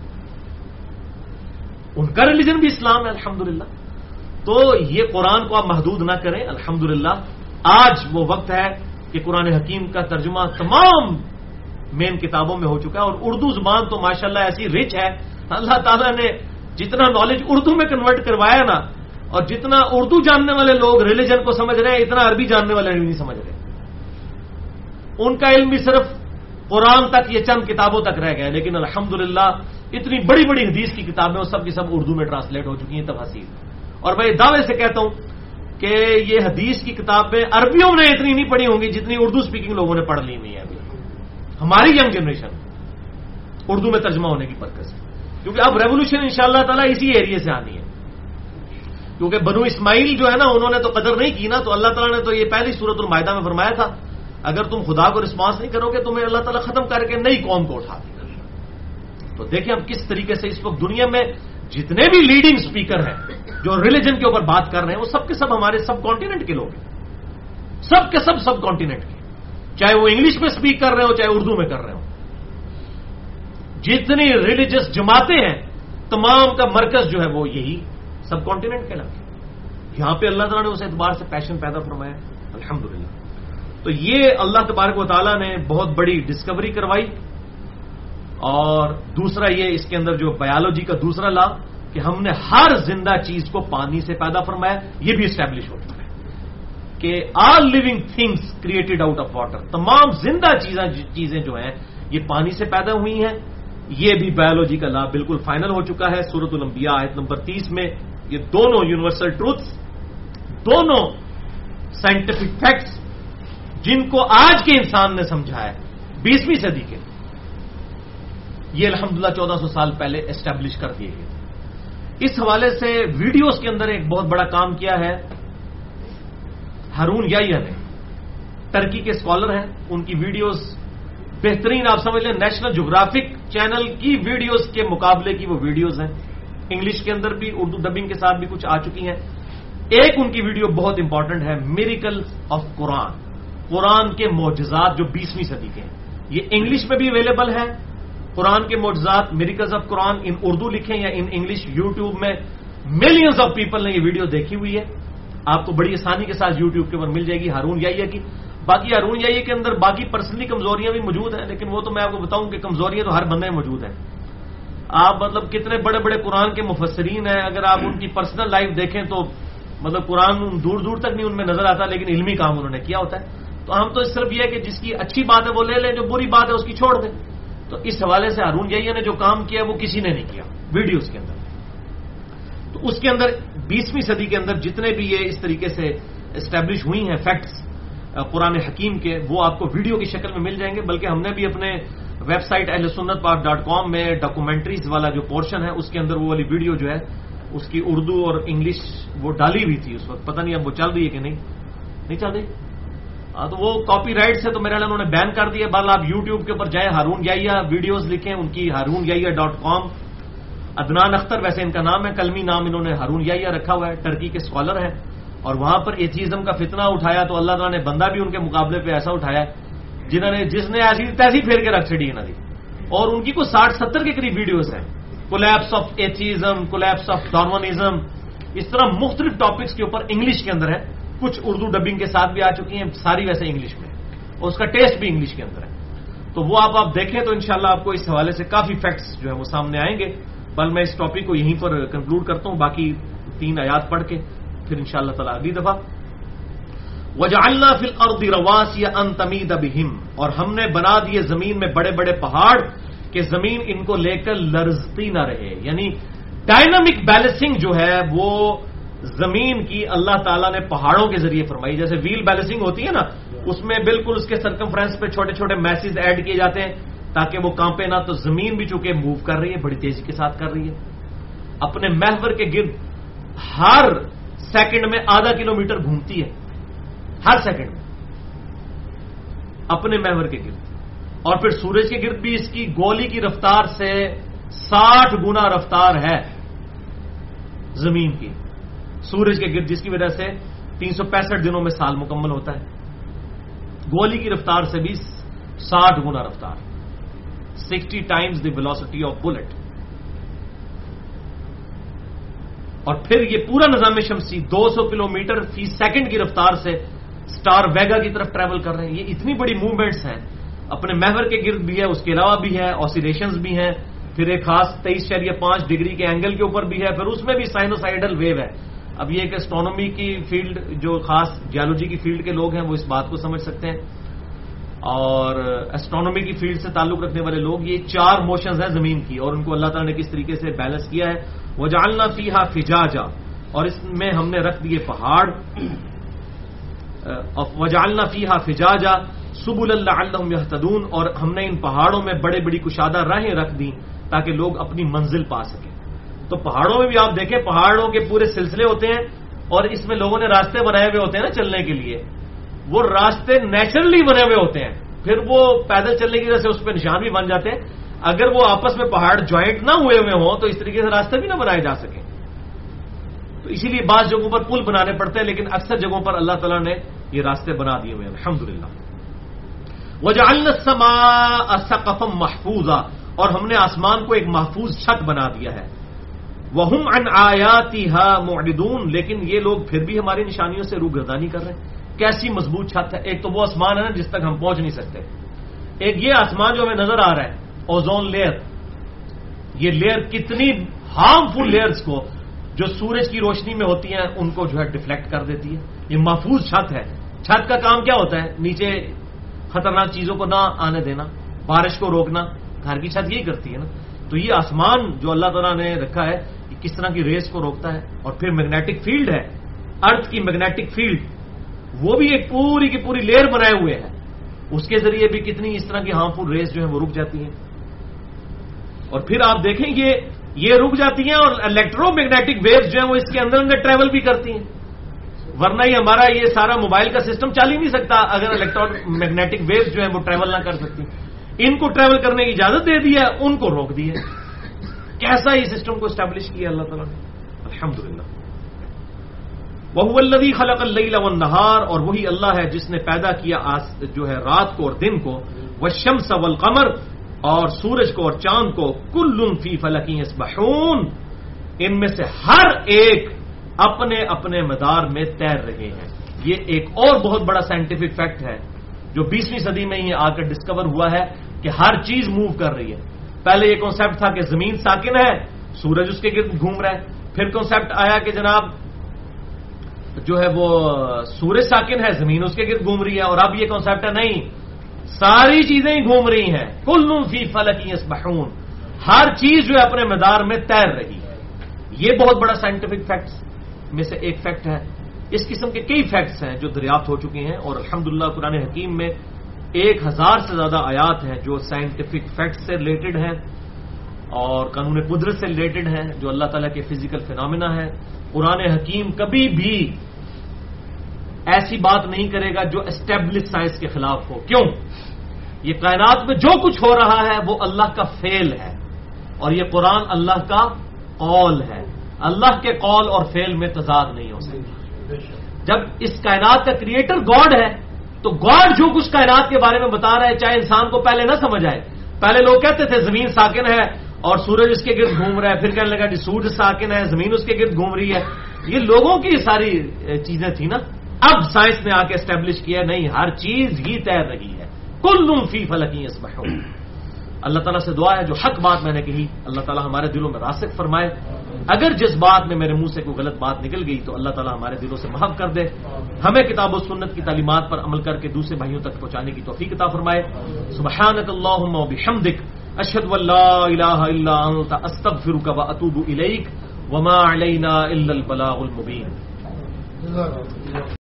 ان کا ریلیجن بھی اسلام ہے الحمدللہ. تو یہ قرآن کو آپ محدود نہ کریں. الحمدللہ آج وہ وقت ہے کہ قرآن حکیم کا ترجمہ تمام مین کتابوں میں ہو چکا ہے. اور اردو زبان تو ماشاءاللہ ایسی رچ ہے، اللہ تعالیٰ نے جتنا نالج اردو میں کنورٹ کروایا نا، اور جتنا اردو جاننے والے لوگ ریلیجن کو سمجھ رہے ہیں اتنا عربی جاننے والے نہیں سمجھ رہے. ان کا علم بھی صرف قرآن تک، یہ چند کتابوں تک رہ گیا. لیکن الحمدللہ اتنی بڑی بڑی حدیث کی کتابیں وہ سب کی سب اردو میں ٹرانسلیٹ ہو چکی ہیں تفاسیر. اور میں دعوے سے کہتا ہوں کہ یہ حدیث کی کتابیں عربیوں نے اتنی نہیں پڑھی ہوں گی جتنی اردو اسپیکنگ لوگوں نے پڑھ لی ہوئی ہیں ابھی ہماری ینگ جنریشن اردو میں ترجمہ ہونے کی برکت سے. کیونکہ اب ریولوشن انشاءاللہ تعالی اسی ایریے سے آنی ہے. کیونکہ بنو اسماعیل جو ہے نا، انہوں نے تو قدر نہیں کی نا، تو اللہ تعالیٰ نے تو یہ پہلی سورۃ المائدہ میں فرمایا تھا اگر تم خدا کو رسپانس نہیں کرو گے تمہیں اللہ تعالیٰ ختم کر کے نئی قوم کو اٹھا دے گا. تو دیکھیں اب کس طریقے سے اس وقت دنیا میں جتنے بھی لیڈنگ اسپیکر ہیں جو ریلیجن کے اوپر بات کر رہے ہیں وہ سب کے سب ہمارے سب کانٹیننٹ کے لوگ ہیں. سب کے سب سب کانٹیننٹ کے، چاہے وہ انگلش میں اسپیک کر رہے ہو چاہے اردو میں کر رہے ہو. جتنی ریلیجس جماعتیں ہیں تمام کا مرکز جو ہے وہ یہی سب کانٹیننٹ کے علاقے. یہاں پہ اللہ تعالیٰ نے اس اعتبار سے پیشن پیدا فرمایا الحمدللہ. تو یہ اللہ تبارک و تعالیٰ نے بہت بڑی ڈسکوری کروائی. اور دوسرا یہ اس کے اندر جو بایولوجی کا دوسرا لا کہ ہم نے ہر زندہ چیز کو پانی سے پیدا فرمایا، یہ بھی اسٹیبلش ہو چکا ہے کہ all living things created out of water, تمام زندہ چیزیں چیزیں جو ہیں یہ پانی سے پیدا ہوئی ہیں. یہ بھی بایولوجی کا لا بالکل فائنل ہو چکا ہے. سورۃ الانبیاء آیت نمبر تیس میں یہ دونوں یونیورسل ٹروتس، دونوں سائنٹیفک فیکٹس جن کو آج کے انسان نے سمجھا ہے بیسویں صدی کے، یہ الحمدللہ چودہ سو سال پہلے اسٹیبلش کر دیے گئے. اس حوالے سے ویڈیوز کے اندر ایک بہت بڑا کام کیا ہے ہارون یحییٰ نے. ٹرکی کے اسکالر ہیں، ان کی ویڈیوز بہترین، آپ سمجھ لیں نیشنل جغرافک چینل کی ویڈیوز کے مقابلے کی وہ ویڈیوز ہیں. انگلش کے اندر بھی، اردو ڈبنگ کے ساتھ بھی کچھ آ چکی ہیں. ایک ان کی ویڈیو بہت امپورٹنٹ ہے، میریکلز آف قرآن، قرآن کے معجزات جو بیسویں صدی کے ہیں. یہ انگلش میں بھی اویلیبل ہے، قرآن کے معجزات miracles of Quran, in Urdu لکھیں یا ان انگلش. یوٹیوب میں ملینز آف پیپل نے یہ ویڈیو دیکھی ہوئی ہے، آپ کو بڑی آسانی کے ساتھ یوٹیوب کے اوپر مل جائے گی ہارون یحییٰ کی. باقی ہارون یحییٰ کے اندر باقی پرسنلی کمزوریاں بھی موجود ہیں، لیکن وہ تو میں آپ کو بتاؤں کہ کمزوریاں تو ہر بندے میں موجود ہیں. آپ مطلب کتنے بڑے بڑے قرآن کے مفسرین ہیں، اگر آپ ان کی پرسنل لائف دیکھیں تو مطلب قرآن دور دور تک نہیں ان میں نظر آتا، لیکن علمی کام انہوں نے کیا ہوتا ہے. تو ہم تو صرف یہ ہے کہ جس کی اچھی بات ہے وہ لے لیں، جو بری بات ہے اس کی چھوڑ دیں. تو اس حوالے سے ہارون یحییٰ نے جو کام کیا وہ کسی نے نہیں کیا ویڈیوز کے اندر. تو اس کے اندر بیسویں صدی کے اندر جتنے بھی یہ اس طریقے سے اسٹیبلش ہوئی ہیں فیکٹس قرآن حکیم کے، وہ آپ کو ویڈیو کی شکل میں مل جائیں گے. بلکہ ہم نے بھی اپنے ویب سائٹ اہل سنت پاک ڈاٹ کام میں ڈاکومنٹریز والا جو پورشن ہے اس کے اندر وہ والی ویڈیو جو ہے اس کی اردو اور انگلش وہ ڈالی ہوئی تھی اس وقت. پتہ نہیں اب وہ چل رہی ہے کہ نہیں نہیں چل رہی. ہاں تو وہ کاپی رائٹ سے تو میرے خیال انہوں نے بین کر دیا. بال آپ یوٹیوب کے اوپر جائیں، ہارون یحییٰ ویڈیوز لکھیں، ان کی Harun Yahya dot com. Adnan Oktar ویسے ان کا نام ہے، کلمی نام انہوں نے ہارون یحییٰ رکھا ہوا ہے، ٹرکی کے اسکالر ہیں. اور وہاں پر ایتھیزم کا فتنہ اٹھایا تو اللہ تعالیٰ نے بندہ بھی ان کے مقابلے پہ ایسا اٹھایا جنہوں نے جس نے ایسی تیسی پھیر کے رکھ چڑی انہوں نے. اور ان کی کوئی ساٹھ ستر کے قریب ویڈیوز ہیں، collapse of atheism, collapse of Darwinism, اس طرح مختلف ٹاپکس کے اوپر انگلش کے اندر ہے. کچھ اردو ڈبنگ کے ساتھ بھی آ چکی ہیں، ساری ویسے انگلش میں، اور اس کا ٹیسٹ بھی انگلش کے اندر ہے. تو وہ آپ آپ دیکھیں تو انشاءاللہ آپ کو اس حوالے سے کافی فیکٹس جو ہے وہ سامنے آئیں گے. بل میں اس ٹاپک کو یہیں پر کنکلوڈ کرتا ہوں، باقی تین آیات پڑھ کے پھر انشاءاللہ تعالی اگلی دفعہ. وَجَعَلْنَا فِي الْأَرْضِ رَوَاسِيَ أَن تَمِيدَ بِهِمْ، اور ہم نے بنا دیے زمین میں بڑے بڑے پہاڑ کہ زمین ان کو لے کر لرزتی نہ رہے. یعنی ڈائنامک بیلنسنگ جو ہے وہ زمین کی اللہ تعالیٰ نے پہاڑوں کے ذریعے فرمائی. جیسے ویل بیلنسنگ ہوتی ہے نا، اس میں بالکل اس کے سرکمفرنس پہ چھوٹے چھوٹے میسز ایڈ کیے جاتے ہیں تاکہ وہ کانپے نہ. تو زمین بھی چونکہ موو کر رہی ہے، بڑی تیزی کے ساتھ کر رہی ہے، اپنے محور کے گرد ہر سیکنڈ میں آدھا کلومیٹر گھومتی ہے، ہر سیکنڈ میں اپنے محور کے گرد. اور پھر سورج کے گرد بھی اس کی گولی کی رفتار سے ساٹھ گنا رفتار ہے زمین کی سورج کے گرد، جس کی وجہ سے تین سو پینسٹھ دنوں میں سال مکمل ہوتا ہے. گولی کی رفتار سے بھی ساٹھ گنا رفتار، sixty times the velocity of bullet. اور پھر یہ پورا نظام شمسی دو سو کلو میٹر فی سیکنڈ کی رفتار سے سٹار ویگا کی طرف ٹریول کر رہے ہیں. یہ اتنی بڑی موومنٹس ہیں، اپنے محور کے گرد بھی ہے، اس کے علاوہ بھی ہے، آسیلیشنز بھی ہیں، پھر ایک خاص تیئیس اشاریہ پانچ ڈگری کے اینگل کے اوپر بھی ہے، پھر اس میں بھی سائنوسائڈل ویو ہے. اب یہ کہ اسٹرونومی کی فیلڈ جو خاص جیولوجی کی فیلڈ کے لوگ ہیں وہ اس بات کو سمجھ سکتے ہیں، اور اسٹرونومی کی فیلڈ سے تعلق رکھنے والے لوگ. یہ چار موشنز ہیں زمین کی اور ان کو اللہ تعالیٰ نے کس طریقے سے بیلنس کیا ہے. وَجَعَلْنَا فِيهَا فِجَاجًا، اور اس میں ہم نے رکھ دیے پہاڑ. وَجَعَلْنَا فِيهَا فِجَاجًا سُبُلًا لَعَلَّهُمْ يَهْتَدُونَ، اور ہم نے ان پہاڑوں میں بڑے بڑی کشادہ راہیں رکھ دیں تاکہ لوگ اپنی منزل پا سکیں. تو پہاڑوں میں بھی آپ دیکھیں پہاڑوں کے پورے سلسلے ہوتے ہیں اور اس میں لوگوں نے راستے بنائے ہوئے ہوتے ہیں نا چلنے کے لیے. وہ راستے نیچرلی بنے ہوئے ہوتے ہیں، پھر وہ پیدل چلنے کی وجہ سے اس پہ نشان بھی بن جاتے ہیں. اگر وہ آپس میں پہاڑ جوائنٹ نہ ہوئے ہوئے ہوں تو اس طریقے سے راستے بھی نہ بنائے جا سکیں. تو اسی لیے بعض جگہوں پر پل بنانے پڑتے ہیں، لیکن اکثر جگہوں پر اللہ تعالیٰ نے یہ راستے بنا دیے ہوئے ہیں الحمدللہ. وَجَعَلْنَا السَّمَاءَ سَقْفًا مَحْفُوظًا، اور ہم نے آسمان کو ایک محفوظ چھت بنا دیا ہے. وَهُمْ عَنْ آيَاتِهَا مُعْرِضُونَ، لیکن یہ لوگ پھر بھی ہماری نشانیوں سے روگردانی کر رہے ہیں. کیسی مضبوط چھت ہے. ایک تو وہ آسمان ہے نا جس تک ہم پہنچ نہیں سکتے, ایک یہ آسمان جو ہمیں نظر آ رہا ہے اوزون لیئر. یہ لیئر کتنی ہارمفل لیئرز کو جو سورج کی روشنی میں ہوتی ہیں ان کو جو ہے ڈیفلیکٹ کر دیتی ہے. یہ محفوظ چھت ہے. چھت کا کام کیا ہوتا ہے؟ نیچے خطرناک چیزوں کو نہ آنے دینا, بارش کو روکنا. گھر کی چھت یہی کرتی ہے نا. تو یہ آسمان جو اللہ تعالیٰ نے رکھا ہے یہ کس طرح کی ریز کو روکتا ہے. اور پھر میگنیٹک فیلڈ ہے, ارتھ کی میگنیٹک فیلڈ, وہ بھی ایک پوری کی پوری لیئر بنائے ہوئے ہے. اس کے ذریعے بھی کتنی اس طرح کی ہارمفل ریز جو ہیں وہ رک جاتی ہیں. اور پھر آپ دیکھیں یہ یہ رک جاتی ہیں اور الیکٹرو میگنیٹک ویوز جو ہیں وہ اس کے اندر اندر ٹریول بھی کرتی ہیں. ورنہ ہی ہمارا یہ سارا موبائل کا سسٹم چل ہی نہیں سکتا اگر الیکٹرو میگنیٹک ویوز جو ہیں وہ ٹریول نہ کر سکتی. ان کو ٹریول کرنے کی اجازت دے دی ہے, ان کو روک دی ہے. کیسا ہی سسٹم کو اسٹیبلش کیا اللہ تعالیٰ نے, الحمدللہ. وَهُوَ الَّذِي خَلَقَ اللَّيْلَ وَالنَّهَارَ, اور وہی اللہ ہے جس نے پیدا کیا جو ہے رات کو اور دن کو. وَالشَّمْسَ وَالْقَمَرَ, اور سورج کو اور چاند کو. كُلٌّ فِي فَلَكٍ يَسْبَحُونَ, ان میں سے ہر ایک اپنے اپنے مدار میں تیر رہے ہیں. یہ ایک اور بہت بڑا سائنٹیفک فیکٹ ہے جو بیسویں صدی میں یہ آ کر ڈسکور ہوا ہے کہ ہر چیز موو کر رہی ہے. پہلے یہ کانسیپٹ تھا کہ زمین ساکن ہے, سورج اس کے گرد گھوم رہا ہے. پھر کانسیپٹ آیا کہ جناب جو ہے وہ سورج ساکن ہے, زمین اس کے گرد گھوم رہی ہے. اور اب یہ کانسیپٹ ہے نہیں, ساری چیزیں ہی گھوم رہی ہیں. کل فی فلک یسبحون, ہر چیز جو ہے اپنے مدار میں تیر رہی ہے. یہ بہت بڑا سائنٹیفک فیکٹس میں سے ایک فیکٹ ہے. اس قسم کے کئی فیکٹس ہیں جو دریافت ہو چکے ہیں, اور الحمدللہ قرآن حکیم میں ایک ہزار سے زیادہ آیات ہیں جو سائنٹیفک فیکٹس سے ریلیٹڈ ہیں اور قانون قدرت سے ریلیٹڈ ہیں, جو اللہ تعالیٰ کے فزیکل فینامنا ہے. قرآن حکیم کبھی بھی ایسی بات نہیں کرے گا جو اسٹیبلش سائنس کے خلاف ہو. کیوں؟ یہ کائنات میں جو کچھ ہو رہا ہے وہ اللہ کا فعل ہے, اور یہ قرآن اللہ کا قول ہے. اللہ کے قول اور فعل میں تضاد نہیں ہو سکتا. جب اس کائنات کا کریٹر گاڈ ہے تو گاڈ جو کچھ کائنات کے بارے میں بتا رہا ہے, چاہے انسان کو پہلے نہ سمجھ آئے. پہلے لوگ کہتے تھے زمین ساکن ہے اور سورج اس کے گرد گھوم رہا ہے, پھر کہنے لگا جی سورج ساکن ہے, زمین اس کے گرد گھوم رہی ہے. یہ لوگوں کی ساری چیزیں تھیں نا. اب سائنس نے آ کے اسٹیبلش کیا نہیں, ہر چیز ہی تیر رہی ہے. کل فی فلک یسبحون. اللہ تعالیٰ سے دعا ہے جو حق بات میں نے کہی اللہ تعالیٰ ہمارے دلوں میں راسخ فرمائے. اگر جس بات میں میرے منہ سے کوئی غلط بات نکل گئی تو اللہ تعالیٰ ہمارے دلوں سے معاف کر دے. ہمیں کتاب و سنت کی تعلیمات پر عمل کر کے دوسرے بھائیوں تک پہنچانے کی توفیق عطا فرمائے. سبحانک اللہم و بحمدک, اشہد ان لا الہ الا انت, استغفرک و اتوب الیک, وما علینا الا البلاغ المبین.